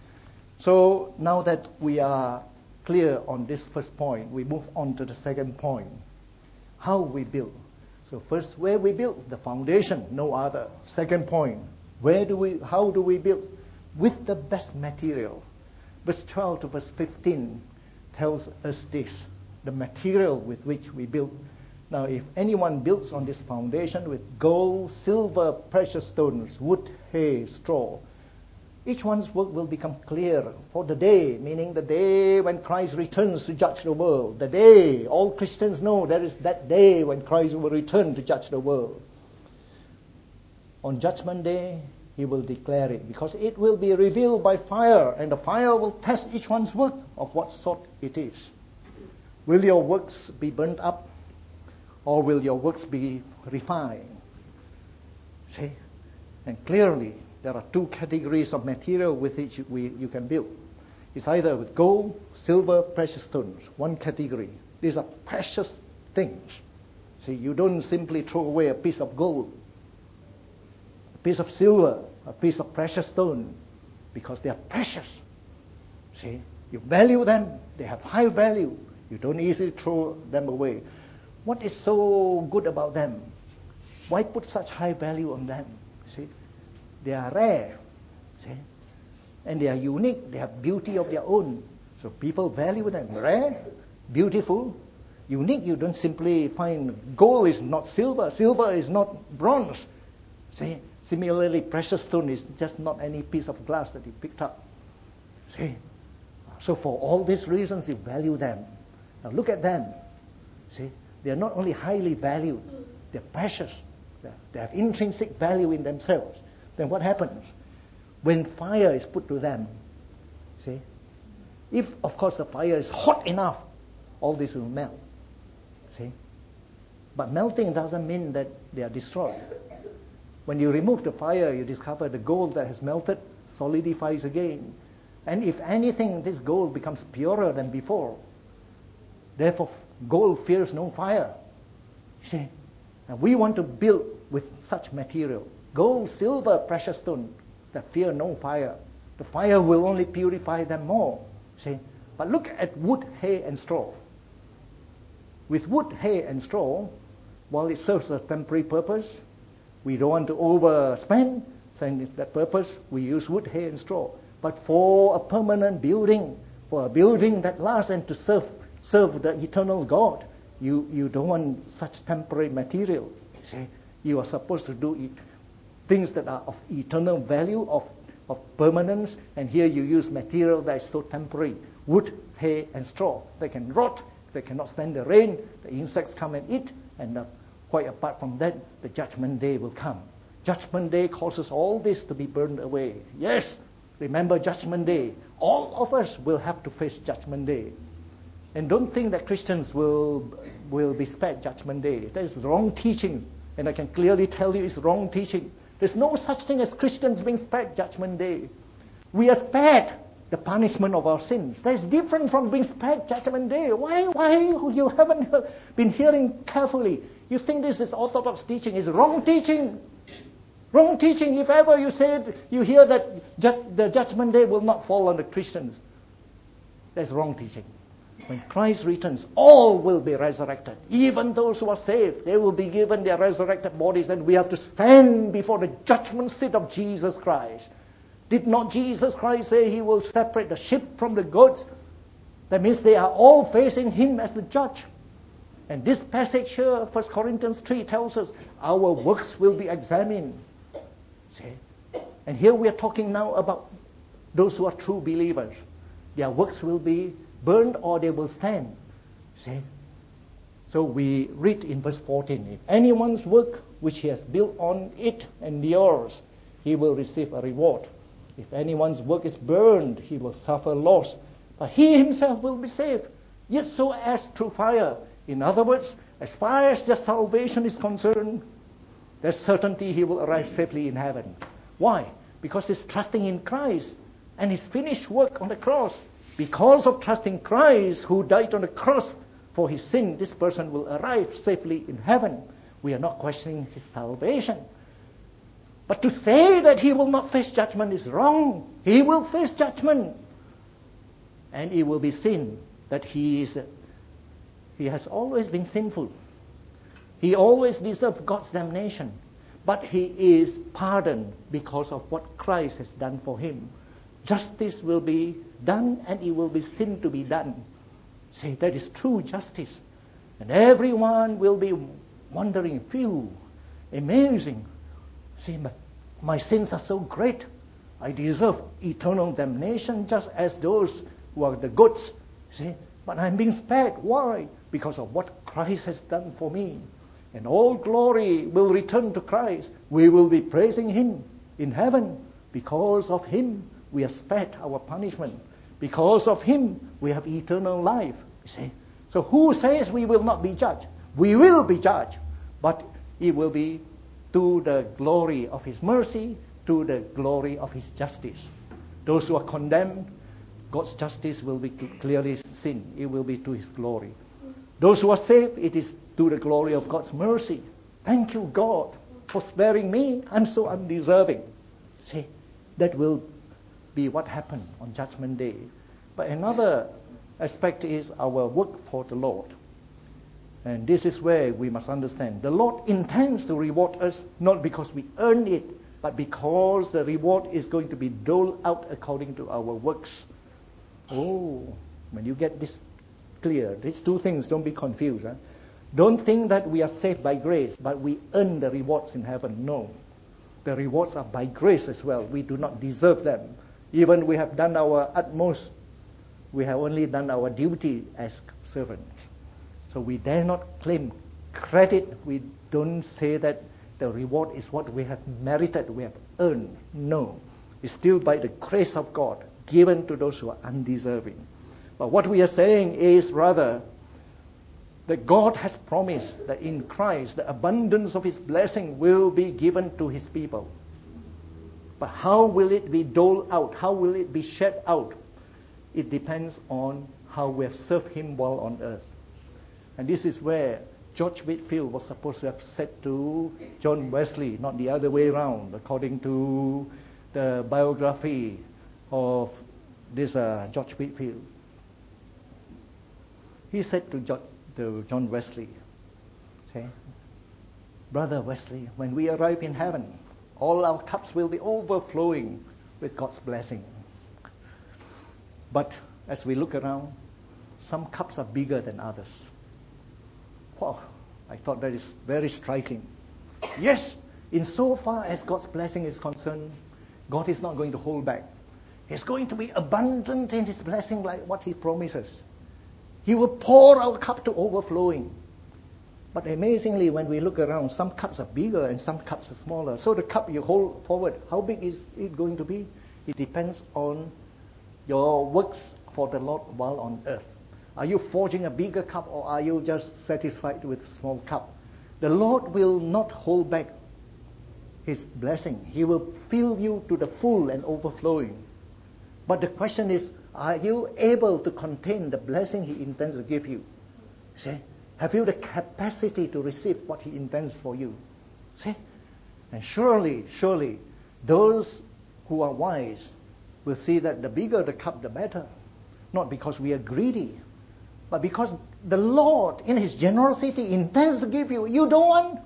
S1: So now that we are clear on this first point, we move on to the second point. How we build. So first, where we build? The foundation, no other. Second point, where do we? How do we build? With the best material. Verse twelve to verse fifteen tells us this, the material with which we build. Now, if anyone builds on this foundation with gold, silver, precious stones, wood, hay, straw, each one's work will become clear for the day, meaning the day when Christ returns to judge the world. The day, all Christians know there is that day when Christ will return to judge the world. On Judgment Day, He will declare it, because it will be revealed by fire, and the fire will test each one's work of what sort it is. Will your works be burnt up, or will your works be refined? See? And clearly, there are two categories of material with which we, you can build. It's either with gold, silver, precious stones. One category. These are precious things. See, you don't simply throw away a piece of gold, a piece of silver, a piece of precious stone, because they are precious. See, you value them. They have high value. You don't easily throw them away. What is so good about them? Why put such high value on them? See, they are rare, see, and they are unique. They have beauty of their own. So people value them. Rare, beautiful, unique. You don't simply find gold is not silver, silver is not bronze. See, similarly, precious stone is just not any piece of glass that you picked up. See, so for all these reasons, you value them. Now look at them. See, they are not only highly valued, they're precious. They have intrinsic value in themselves. Then what happens? When fire is put to them, see, if, of course, the fire is hot enough, all this will melt. See? But melting doesn't mean that they are destroyed. When you remove the fire, you discover the gold that has melted solidifies again. And if anything, this gold becomes purer than before. Therefore, gold fears no fire. See? And we want to build with such material. Gold, silver, precious stone that fear no fire. The fire will only purify them more. See? But look at wood, hay, and straw. With wood, hay, and straw, while it serves a temporary purpose, we don't want to overspend, saying that purpose, we use wood, hay, and straw. But for a permanent building, for a building that lasts and to serve serve the eternal God, you, you don't want such temporary material. See? You are supposed to do it, things that are of eternal value, of, of permanence, and here you use material that is so temporary. Wood, hay, and straw. They can rot, they cannot stand the rain, the insects come and eat, and uh, quite apart from that, the judgment day will come. Judgment day causes all this to be burned away. Yes, remember judgment day. All of us will have to face judgment day. And don't think that Christians will will be spared judgment day. That is wrong teaching. And I can clearly tell you it's wrong teaching. There's no such thing as Christians being spared judgment day. We are spared the punishment of our sins. That is different from being spared judgment day. Why, why you haven't been hearing carefully? You think this is orthodox teaching. It's wrong teaching. Wrong teaching. If ever you said, you hear that ju- the judgment day will not fall on the Christians, that's wrong teaching. When Christ returns, all will be resurrected. Even those who are saved, they will be given their resurrected bodies, and we have to stand before the judgment seat of Jesus Christ. Did not Jesus Christ say he will separate the sheep from the goats? That means they are all facing him as the judge. And this passage here, First Corinthians three, tells us our works will be examined. See? And here we are talking now about those who are true believers. Their works will be burned or they will stand. See? So we read in verse fourteen, if anyone's work which he has built on it endures, he will receive a reward. If anyone's work is burned, he will suffer loss, but he himself will be saved, yet so as through fire. In other words, as far as their salvation is concerned, there's certainty he will arrive safely in heaven. Why? Because he's trusting in Christ and his finished work on the cross. Because of trusting Christ who died on the cross for his sin, this person will arrive safely in heaven. We are not questioning his salvation. But to say that he will not face judgment is wrong. He will face judgment. And it will be seen that he is, he has always been sinful. He always deserved God's damnation. But he is pardoned because of what Christ has done for him. Justice will be done and it will be seen to be done. See, that is true justice. And everyone will be wondering, phew, amazing. See, but my sins are so great. I deserve eternal damnation just as those who are the goats. See, but I'm being spared. Why? Because of what Christ has done for me. And all glory will return to Christ. We will be praising him in heaven. Because of him, we are spared our punishment. Because of him, we have eternal life. You see? So who says we will not be judged? We will be judged. But it will be to the glory of his mercy, to the glory of his justice. Those who are condemned, God's justice will be clearly seen. It will be to his glory. Those who are saved, it is to the glory of God's mercy. Thank you, God, for sparing me. I'm so undeserving. See, that will be what happened on Judgment Day. But another aspect is our work for the Lord. And this is where we must understand. The Lord intends to reward us not because we earn it, but because the reward is going to be doled out according to our works. Oh, when you get this clear, these two things, don't be confused. Huh? Don't think that we are saved by grace, but we earn the rewards in heaven. No. The rewards are by grace as well. We do not deserve them. Even we have done our utmost, we have only done our duty as servants. So we dare not claim credit. We don't say that the reward is what we have merited, we have earned. No. It's still by the grace of God, given to those who are undeserving. But what we are saying is rather that God has promised that in Christ the abundance of His blessing will be given to His people. But how will it be doled out? How will it be shed out? It depends on how we have served Him while on earth. And this is where George Whitefield was supposed to have said to John Wesley, not the other way around, according to the biography of this uh, George Whitefield. He said to, George, to John Wesley, say, Brother Wesley, when we arrive in heaven, all our cups will be overflowing with God's blessing. But as we look around, some cups are bigger than others. Wow, I thought that is very striking. Yes, in so far as God's blessing is concerned, God is not going to hold back. He's going to be abundant in His blessing like what He promises. He will pour our cup to overflowing. But amazingly, when we look around, some cups are bigger and some cups are smaller. So the cup you hold forward, how big is it going to be? It depends on your works for the Lord while on earth. Are you forging a bigger cup, or are you just satisfied with a small cup? The Lord will not hold back His blessing. He will fill you to the full and overflowing. But the question is, are you able to contain the blessing He intends to give you? See? Have you the capacity to receive what He intends for you? See? And surely, surely, those who are wise will see that the bigger the cup, the better. Not because we are greedy, but because the Lord, in His generosity, intends to give you. You don't want?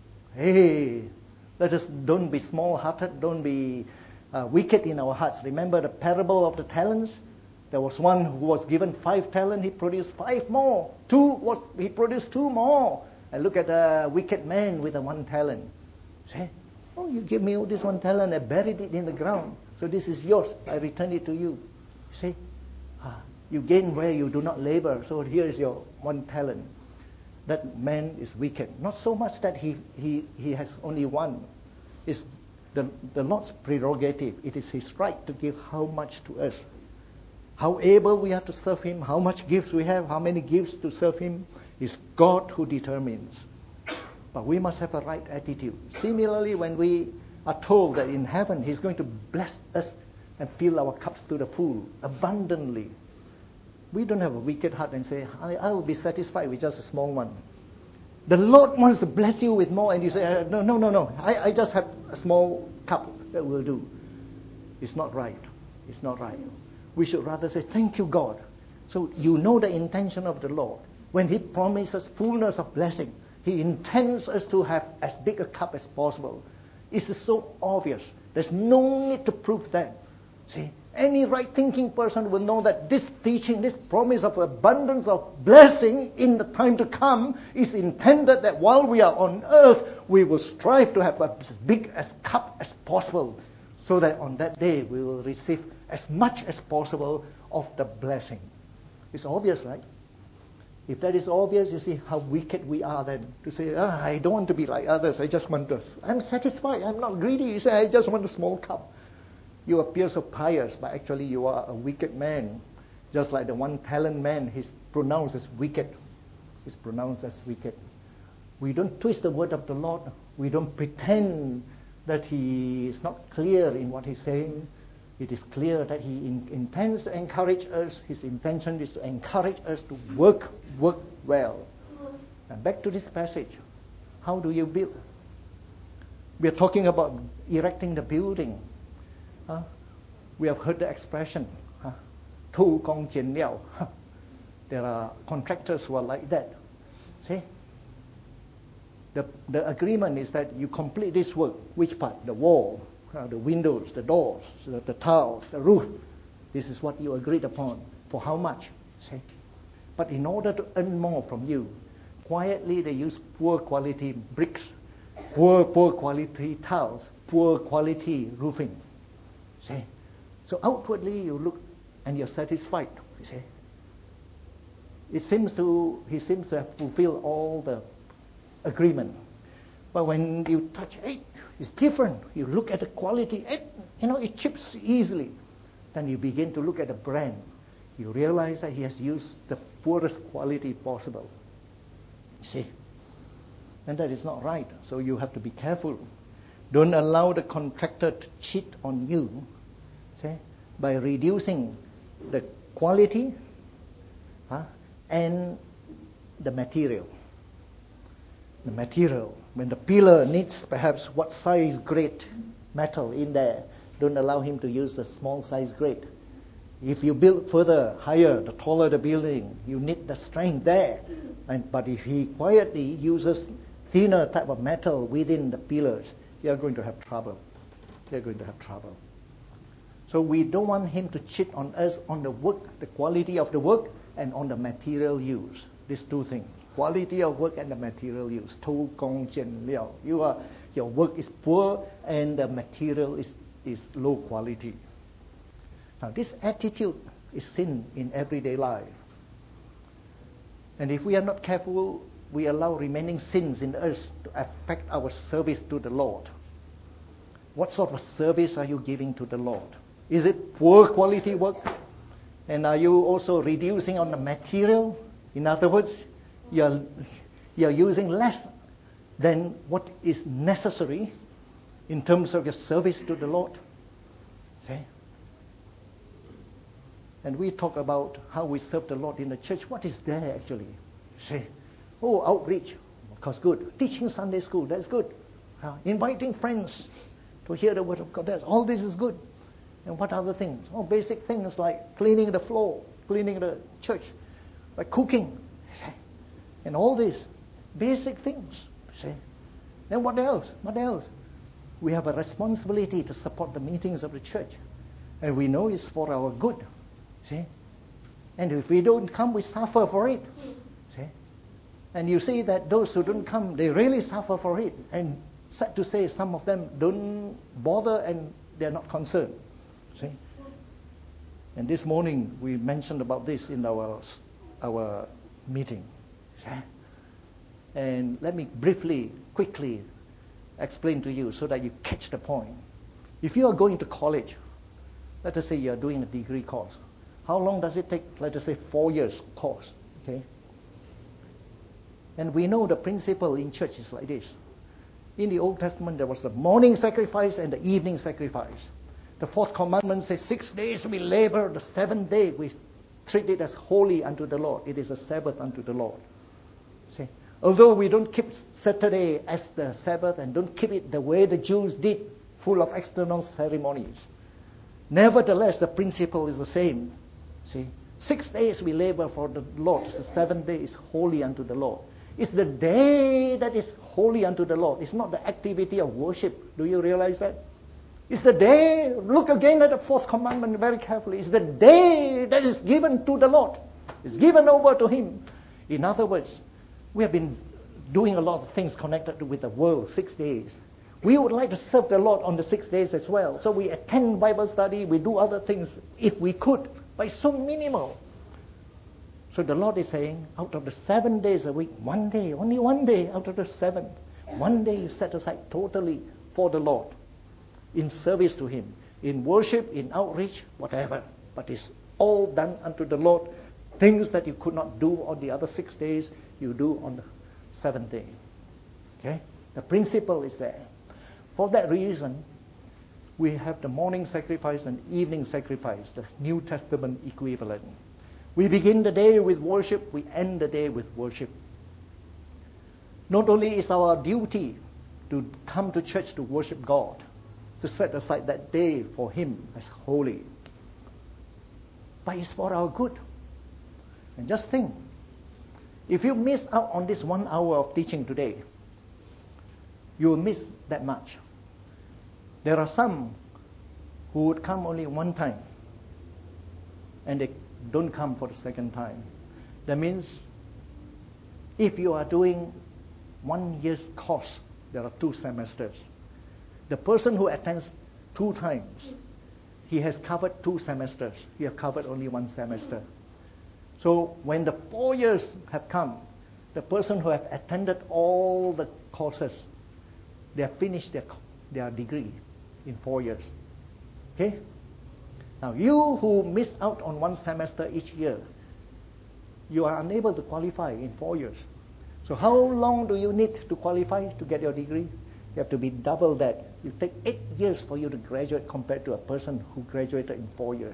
S1: Hey, let us don't be small-hearted, don't be uh, wicked in our hearts. Remember the parable of the talents? There was one who was given five talents, he produced five more. Two was he produced two more. And look at the wicked man with the one talent. Say, oh, you give me this one talent, I buried it in the ground. So this is yours, I return it to you. See? Ah, you gain where you do not labor, so here is your one talent. That man is wicked. Not so much that he, he, he has only one. It's the, the Lord's prerogative. It is His right to give how much to us. How able we are to serve Him, how much gifts we have, how many gifts to serve Him, is God who determines. But we must have a right attitude. Similarly, when we are told that in heaven He's going to bless us and fill our cups to the full, abundantly, we don't have a wicked heart and say, I, I will be satisfied with just a small one. The Lord wants to bless you with more, and you say, no, no, no, no, I, I just have a small cup that will do. It's not right. It's not right. We should rather say, thank you, God. So you know the intention of the Lord. When He promises fullness of blessing, He intends us to have as big a cup as possible. It's so obvious. There's no need to prove that. See, any right-thinking person will know that this teaching, this promise of abundance of blessing in the time to come is intended that while we are on earth, we will strive to have as big a cup as possible, so that on that day we will receive as much as possible of the blessing. It's obvious, right? If that is obvious, you see how wicked we are then. To say, ah, I don't want to be like others, I just want this. I'm satisfied, I'm not greedy. You say, I just want a small cup. You appear so pious, but actually you are a wicked man. Just like the one talent man, he's pronounced as wicked. He's pronounced as wicked. We don't twist the word of the Lord. We don't pretend that He is not clear in what He's saying. It is clear that He in, intends to encourage us. His intention is to encourage us to work, work well. And back to this passage. How do you build? We are talking about erecting the building. Huh? We have heard the expression, huh? Tu gong jian liao. There are contractors who are like that. See? The, the agreement is that you complete this work. Which part? The wall, uh, the windows, the doors, the, the tiles, the roof. This is what you agreed upon. For how much? See? But in order to earn more from you, quietly they use poor quality bricks, poor, poor quality tiles, poor quality roofing. See? So outwardly you look and you're satisfied. You see? It seems to, he seems to have fulfilled all the agreement. But when you touch it, it's different. You look at the quality, it, you know, it chips easily. Then you begin to look at the brand. You realize that he has used the poorest quality possible. You see? And that is not right. So you have to be careful. Don't allow the contractor to cheat on you, see, by reducing the quality huh, and the material. The material. When the pillar needs perhaps what size grade metal in there, don't allow him to use the small size grade. If you build further, higher, the taller the building, you need the strength there. And, but if he quietly uses thinner type of metal within the pillars, you are going to have trouble. You are going to have trouble. So we don't want him to cheat on us on the work, the quality of the work, and on the material use. These two things. Quality of work and the material use. Tu gong jian liao. You are, your work is poor and the material is, is low quality. Now this attitude is sin in everyday life. And if we are not careful, we allow remaining sins in us to affect our service to the Lord. What sort of service are you giving to the Lord? Is it poor quality work? And are you also reducing on the material? In other words, you're, you're using less than what is necessary in terms of your service to the Lord. See? And we talk about how we serve the Lord in the church. What is there actually? See? Oh, outreach, of course, good. Teaching Sunday school, that's good. Uh, inviting friends to hear the word of God, that's all this is good. And what other things? Oh, basic things like cleaning the floor, cleaning the church, like cooking, see? And all these basic things. See? Then what else? What else? We have a responsibility to support the meetings of the church, and we know it's for our good. See? And if we don't come, we suffer for it. See? And you see that those who don't come, they really suffer for it. And sad to say, some of them don't bother and they're not concerned. See? And this morning we mentioned about this in our our meeting. See? And let me briefly, quickly explain to you so that you catch the point. If you are going to college, let us say you are doing a degree course. How long does it take? Let us say four years course. Okay. And we know the principle in church is like this. In the Old Testament, there was the morning sacrifice and the evening sacrifice. The fourth commandment says, six days we labor, the seventh day we treat it as holy unto the Lord. It is a Sabbath unto the Lord. See? Although we don't keep Saturday as the Sabbath and don't keep it the way the Jews did, full of external ceremonies, nevertheless, the principle is the same. See? Six days we labor for the Lord. The seventh day is holy unto the Lord. It's the day that is holy unto the Lord. It's not the activity of worship. Do you realize that? It's the day, look again at the fourth commandment very carefully. It's the day that is given to the Lord. It's given over to Him. In other words, we have been doing a lot of things connected with the world, six days. We would like to serve the Lord on the six days as well. So we attend Bible study, we do other things if we could, but it's so minimal. So the Lord is saying, out of the seven days a week, one day, only one day out of the seven, one day you set aside totally for the Lord, in service to Him, in worship, in outreach, whatever. But it's all done unto the Lord. Things that you could not do on the other six days, you do on the seventh day. Okay? The principle is there. For that reason, we have the morning sacrifice and evening sacrifice, the New Testament equivalent. We begin the day with worship, we end the day with worship. Not only is our duty to come to church to worship God, to set aside that day for Him as holy, but it's for our good. And just think, If you miss out on this one hour of teaching today, you will miss that much. There are some who would come only one time, and they don't come for the second time. That means if you are doing one year's course, there are two semesters. The person who attends two times, he has covered two semesters. You have covered only one semester. So when the four years have come, the person who have attended all the courses, they have finished their, their degree in four years. Okay? Now you who miss out on one semester each year, you are unable to qualify in four years. So how long do you need to qualify to get your degree? You have to be double that. You take eight years for you to graduate compared to a person who graduated in four years.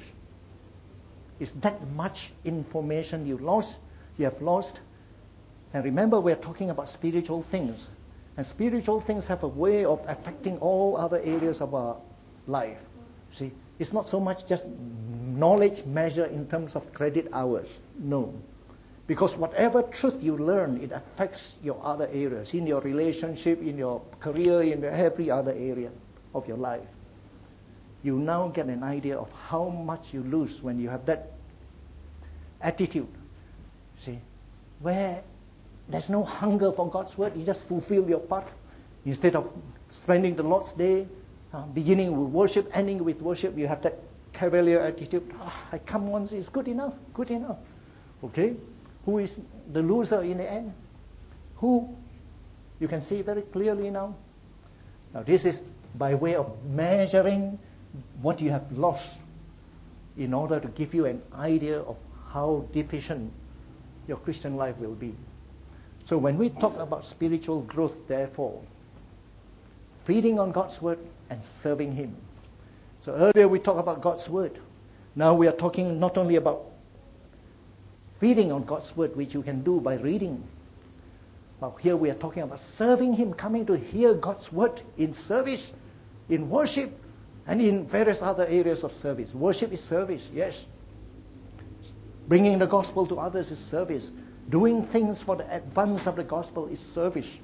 S1: Is that much information you lost? You have lost. And remember, we're talking about spiritual things. And spiritual things have a way of affecting all other areas of our life. See, it's not so much just knowledge measured in terms of credit hours. No. Because whatever truth you learn, it affects your other areas, in your relationship, in your career, in every other area of your life. You now get an idea of how much you lose when you have that attitude. See, where there's no hunger for God's word, you just fulfill your part. Instead of spending the Lord's Day, uh, beginning with worship, ending with worship, you have that cavalier attitude. Oh, I come once, it's good enough, good enough. Okay? Who is the loser in the end? Who? You can see very clearly now. Now this is by way of measuring what you have lost in order to give you an idea of how deficient your Christian life will be. So when we talk about spiritual growth, therefore, feeding on God's word and serving Him. So earlier we talked about God's word. Now we are talking not only about feeding on God's word, which you can do by reading. But here we are talking about serving Him, coming to hear God's word in service, in worship, and in various other areas of service. Worship is service, yes. Bringing the gospel to others is service. Doing things for the advance of the gospel is service.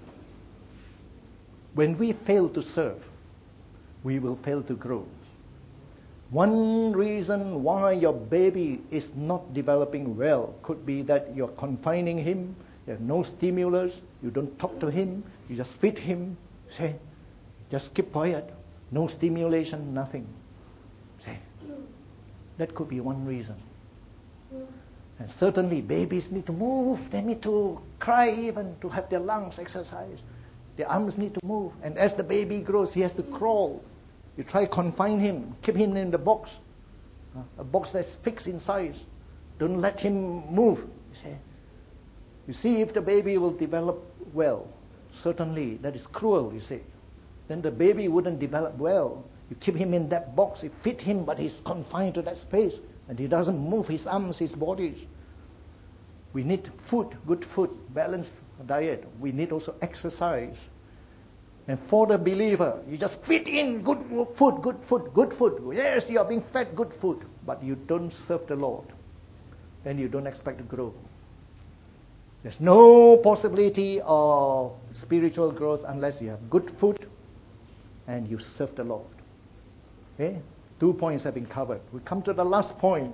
S1: When we fail to serve, we will fail to grow. One reason why your baby is not developing well could be that you're confining him, you have no stimulus, you don't talk to him, you just feed him, say, just keep quiet, no stimulation, nothing. Say, that could be one reason. And certainly babies need to move, they need to cry even to have their lungs exercised. Their arms need to move. And as the baby grows, he has to crawl. You try to confine him, keep him in the box, a box that's fixed in size. Don't let him move. You see, you see if the baby will develop well. Certainly, that is cruel, you see. Then the baby wouldn't develop well. You keep him in that box, you feed him, but he's confined to that space, and he doesn't move his arms, his bodies. We need food, good food, balanced diet. We need also exercise. And for the believer, you just feed in good food, good food, good food. Yes, you are being fed good food, but you don't serve the Lord. Then you don't expect to grow. There's no possibility of spiritual growth unless you have good food and you serve the Lord. Okay? Two points have been covered. We come to the last point.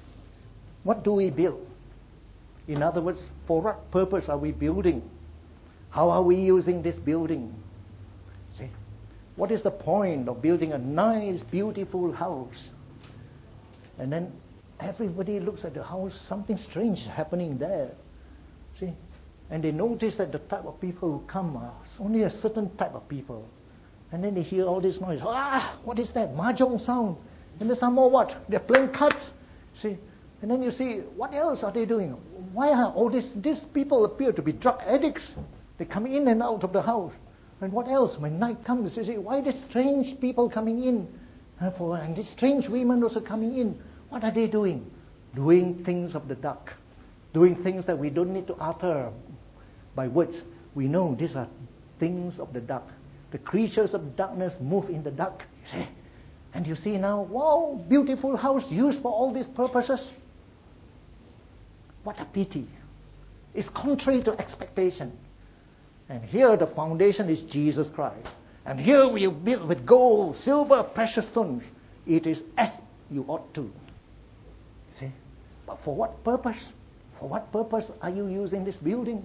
S1: What do we build? In other words, for what purpose are we building? How are we using this building? See, what is the point of building a nice, beautiful house? And then everybody looks at the house, something strange is happening there. See, and they notice that the type of people who come are only a certain type of people. And then they hear all this noise. Ah, what is that? Mahjong sound. And there's some more what? They're playing cards. See, and then you see, what else are they doing? Why are all this? These people appear to be drug addicts. They come in and out of the house. And what else? When night comes, you see, why are these strange people coming in? And, for, and these strange women also coming in. What are they doing? Doing things of the dark. Doing things that we don't need to utter by words. We know these are things of the dark. The creatures of darkness move in the dark. You see? And you see now, wow, beautiful house used for all these purposes. What a pity. It's contrary to expectation. And here the foundation is Jesus Christ. And here we build with gold, silver, precious stones. It is as you ought to. See? But for what purpose? For what purpose are you using this building?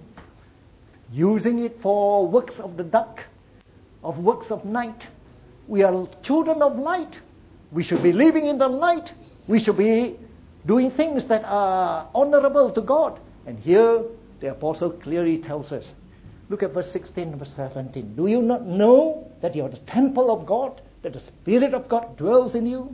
S1: Using it for works of the dark, of works of night. We are children of light. We should be living in the light. We should be doing things that are honorable to God. And here the apostle clearly tells us. Look at verse sixteen and verse seventeen. Do you not know that you are the temple of God, that the Spirit of God dwells in you?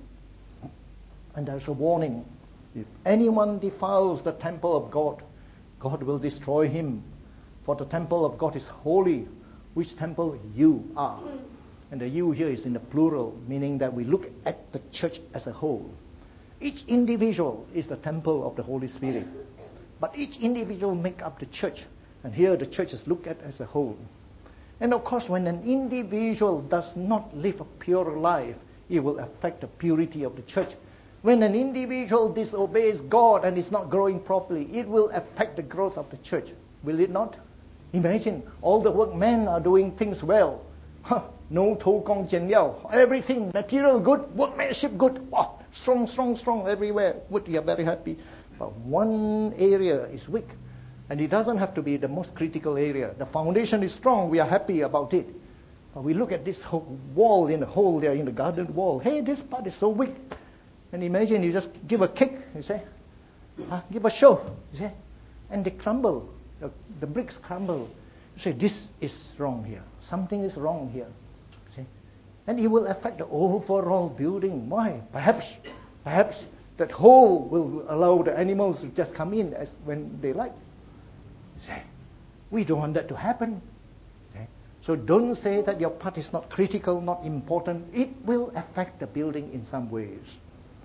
S1: And there's a warning. If anyone defiles the temple of God, God will destroy him. For the temple of God is holy, which temple you are. And the you here is in the plural, meaning that we look at the church as a whole. Each individual is the temple of the Holy Spirit. But each individual make up the church. And here the church is looked at as a whole. And of course, when an individual does not live a pure life, it will affect the purity of the church. When an individual disobeys God and is not growing properly, it will affect the growth of the church. Will it not? Imagine all the workmen are doing things well. Huh, no to gong jian liao. Everything, material good, workmanship good. Wow, strong, strong, strong everywhere. Good, you are very happy. But one area is weak. And it doesn't have to be the most critical area. The foundation is strong, we are happy about it. But we look at this whole wall in the hole there, in the garden wall. Hey, this part is so weak. And imagine you just give a kick, you say, huh? Give a shove, you say, and they crumble. The, the bricks crumble. You say, this is wrong here. Something is wrong here. See? And it will affect the overall building. Why? Perhaps, perhaps that hole will allow the animals to just come in as when they like. See? We don't want that to happen. See? So don't say that your part is not critical, not important. It will affect the building in some ways.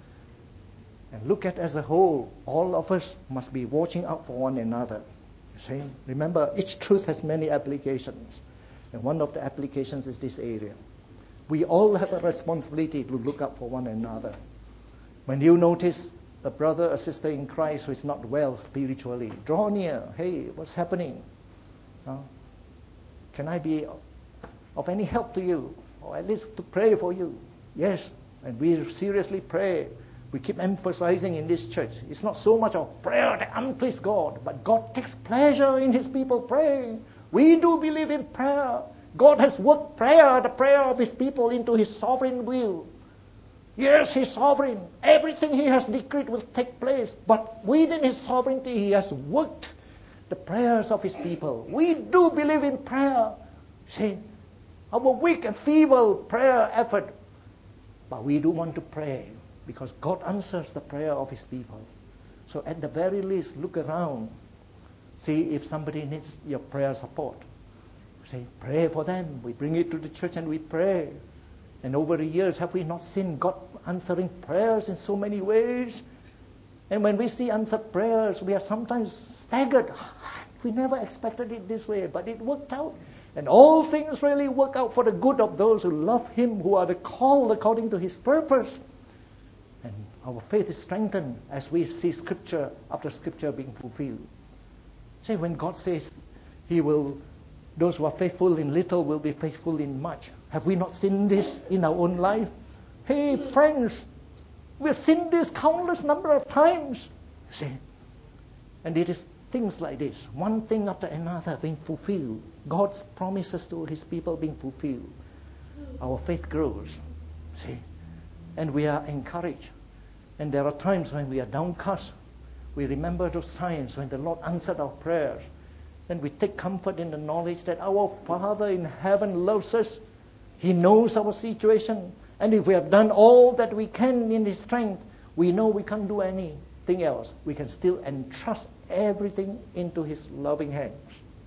S1: And look at as a whole, all of us must be watching out for one another. See? Remember, each truth has many applications. And one of the applications is this area. We all have a responsibility to look out for one another. When you notice a brother or sister in Christ who is not well spiritually, draw near. Hey, what's happening? Uh, can I be of any help to you? Or at least to pray for you? Yes, and we seriously pray. We keep emphasizing in this church, it's not so much of prayer that unpleases God, but God takes pleasure in His people praying. We do believe in prayer. God has worked prayer, the prayer of His people, into His sovereign will. Yes, He's sovereign. Everything He has decreed will take place. But within His sovereignty, He has worked the prayers of His people. We do believe in prayer. See, our weak and feeble prayer effort. But we do want to pray because God answers the prayer of His people. So at the very least, look around. See if somebody needs your prayer support. Say, pray for them. We bring it to the church and we pray. And over the years, have we not seen God answering prayers in so many ways? And when we see answered prayers, we are sometimes staggered. We never expected it this way, but it worked out. And all things really work out for the good of those who love Him, who are the called according to His purpose. And our faith is strengthened as we see Scripture after Scripture being fulfilled. See, when God says He will, those who are faithful in little will be faithful in much. Have we not seen this in our own life? Hey, friends, we have seen this countless number of times. See, and it is things like this, one thing after another being fulfilled. God's promises to His people being fulfilled. Our faith grows. See, and we are encouraged. And there are times when we are downcast. We remember those times when the Lord answered our prayers. And we take comfort in the knowledge that our Father in heaven loves us. He knows our situation. And if we have done all that we can in His strength, we know we can't do anything else. We can still entrust everything into His loving hands.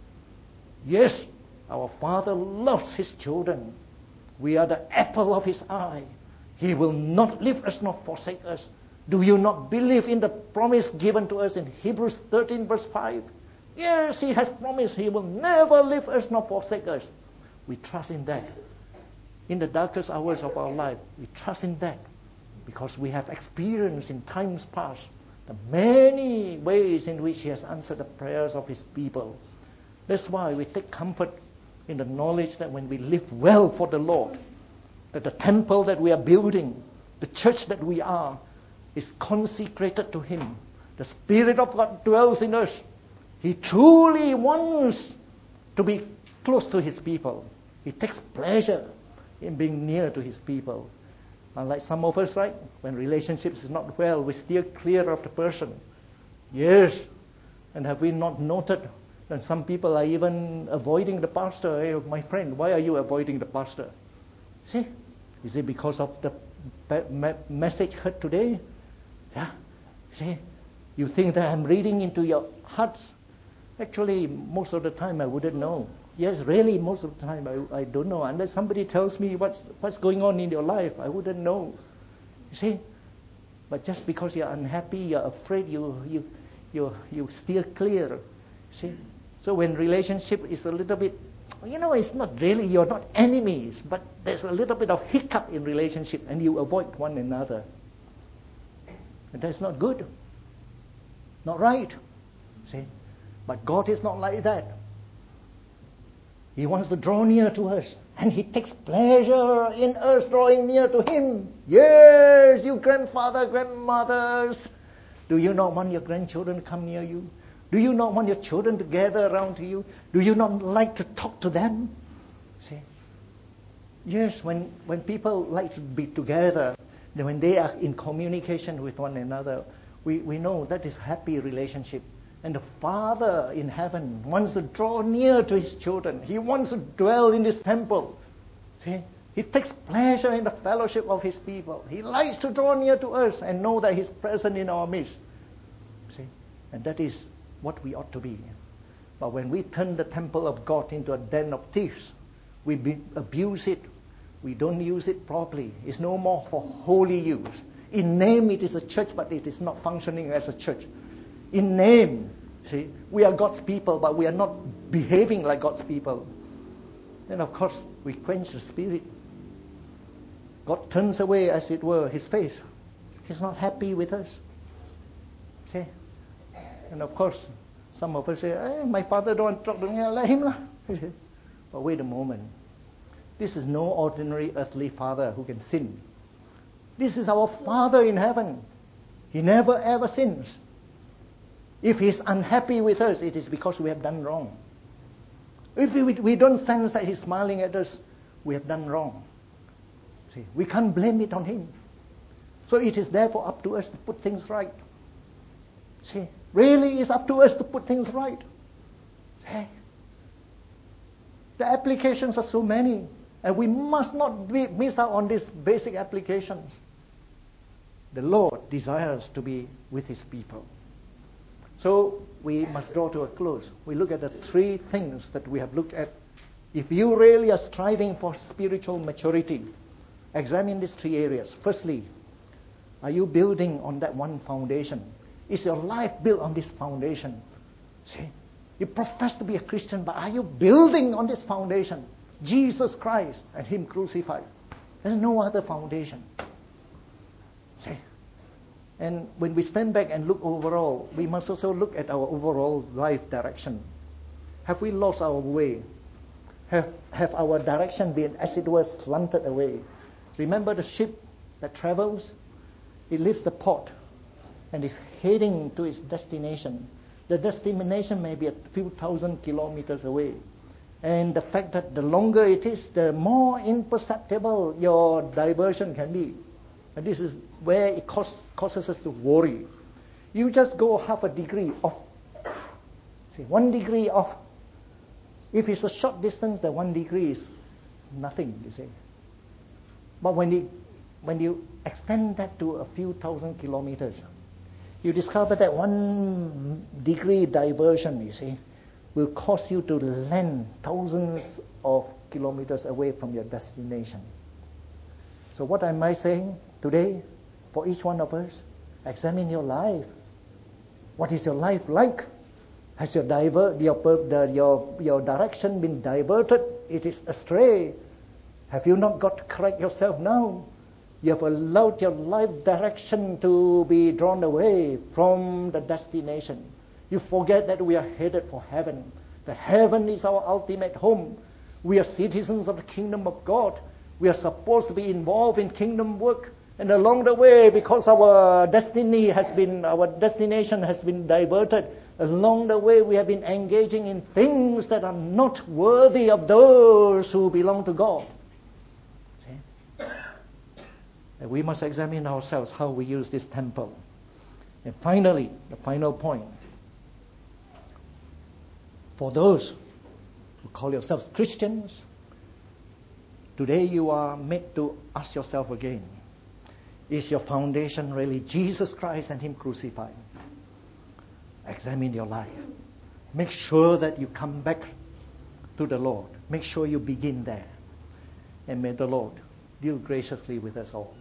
S1: Yes, our Father loves His children. We are the apple of His eye. He will not leave us nor forsake us. Do you not believe in the promise given to us in Hebrews thirteen verse five? Yes, He has promised He will never leave us nor forsake us. We trust in that. In the darkest hours of our life, we trust in that because we have experienced in times past the many ways in which He has answered the prayers of His people. That's why we take comfort in the knowledge that when we live well for the Lord, that the temple that we are building, the church that we are, is consecrated to Him. The Spirit of God dwells in us. He truly wants to be close to His people. He takes pleasure in being near to His people. Unlike some of us, right? When relationships is not well, we steer clear of the person. Yes. And have we not noted that some people are even avoiding the pastor? Hey, my friend, why are you avoiding the pastor? See? Is it because of the message heard today? Yeah. See? You think that I'm reading into your hearts? Actually, most of the time I wouldn't know. Yes, really, most of the time I, I don't know. Unless somebody tells me what's what's going on in your life, I wouldn't know. You see? But just because you're unhappy, you're afraid, you you you you steer clear. See? So when relationship is a little bit, you know, it's not really, you're not enemies, but there's a little bit of hiccup in relationship and you avoid one another. And that's not good. Not right. See? But God is not like that. He wants to draw near to us. And He takes pleasure in us drawing near to Him. Yes, you grandfather, grandmothers. Do you not want your grandchildren to come near you? Do you not want your children to gather around to you? Do you not like to talk to them? See? Yes, when, when people like to be together, when they are in communication with one another, we, we know that is happy relationship. And the Father in heaven wants to draw near to His children. He wants to dwell in this temple. See? He takes pleasure in the fellowship of His people. He likes to draw near to us and know that He's present in our midst. See? And that is what we ought to be. But when we turn the temple of God into a den of thieves, we be, abuse it. We don't use it properly. It's no more for holy use. In name it is a church, but it is not functioning as a church. In name, see, we are God's people, but we are not behaving like God's people. Then of course, we quench the Spirit. God turns away, as it were, His face. He's not happy with us. See? And of course, some of us say, hey, my father don't talk to me, let him lah. But wait a moment. This is no ordinary earthly father who can sin. This is our Father in heaven. He never ever sins. If He's unhappy with us, it is because we have done wrong. If we, we don't sense that He's smiling at us, we have done wrong. See, we can't blame it on Him. So it is therefore up to us to put things right. See, really it's up to us to put things right. See, the applications are so many, and we must not be, miss out on these basic applications. The Lord desires to be with His people. So we must draw to a close. We look at the three things that we have looked at. If you really are striving for spiritual maturity, examine these three areas. Firstly, are you building on that one foundation? Is your life built on this foundation? See, you profess to be a Christian, but are you building on this foundation? Jesus Christ and Him crucified. There's no other foundation. See? And when we stand back and look overall, we must also look at our overall life direction. Have we lost our way? Have, have our direction been, as it were, slanted away? Remember the ship that travels? It leaves the port and is heading to its destination. The destination may be a few thousand kilometers away. And the fact that the longer it is, the more imperceptible your diversion can be. And this is where it causes, causes us to worry. You just go half a degree off. See, one degree off. If it's a short distance, the one degree is nothing, you see. But when you, when you extend that to a few thousand kilometers, you discover that one degree diversion, you see, will cause you to land thousands of kilometers away from your destination. So what am I saying today? For each one of us, examine your life. What is your life like? Has your diver, your, the, your, your direction been diverted? It is astray. Have you not got to correct yourself now? You have allowed your life direction to be drawn away from the destination. You forget that we are headed for heaven, that heaven is our ultimate home. We are citizens of the kingdom of God. We are supposed to be involved in kingdom work. And along the way, because our destiny has been, our destination has been diverted, along the way we have been engaging in things that are not worthy of those who belong to God. See? And we must examine ourselves how we use this temple. And finally, the final point. For those who call yourselves Christians, today you are made to ask yourself again, is your foundation really Jesus Christ and Him crucified? Examine your life. Make sure that you come back to the Lord. Make sure you begin there. And may the Lord deal graciously with us all.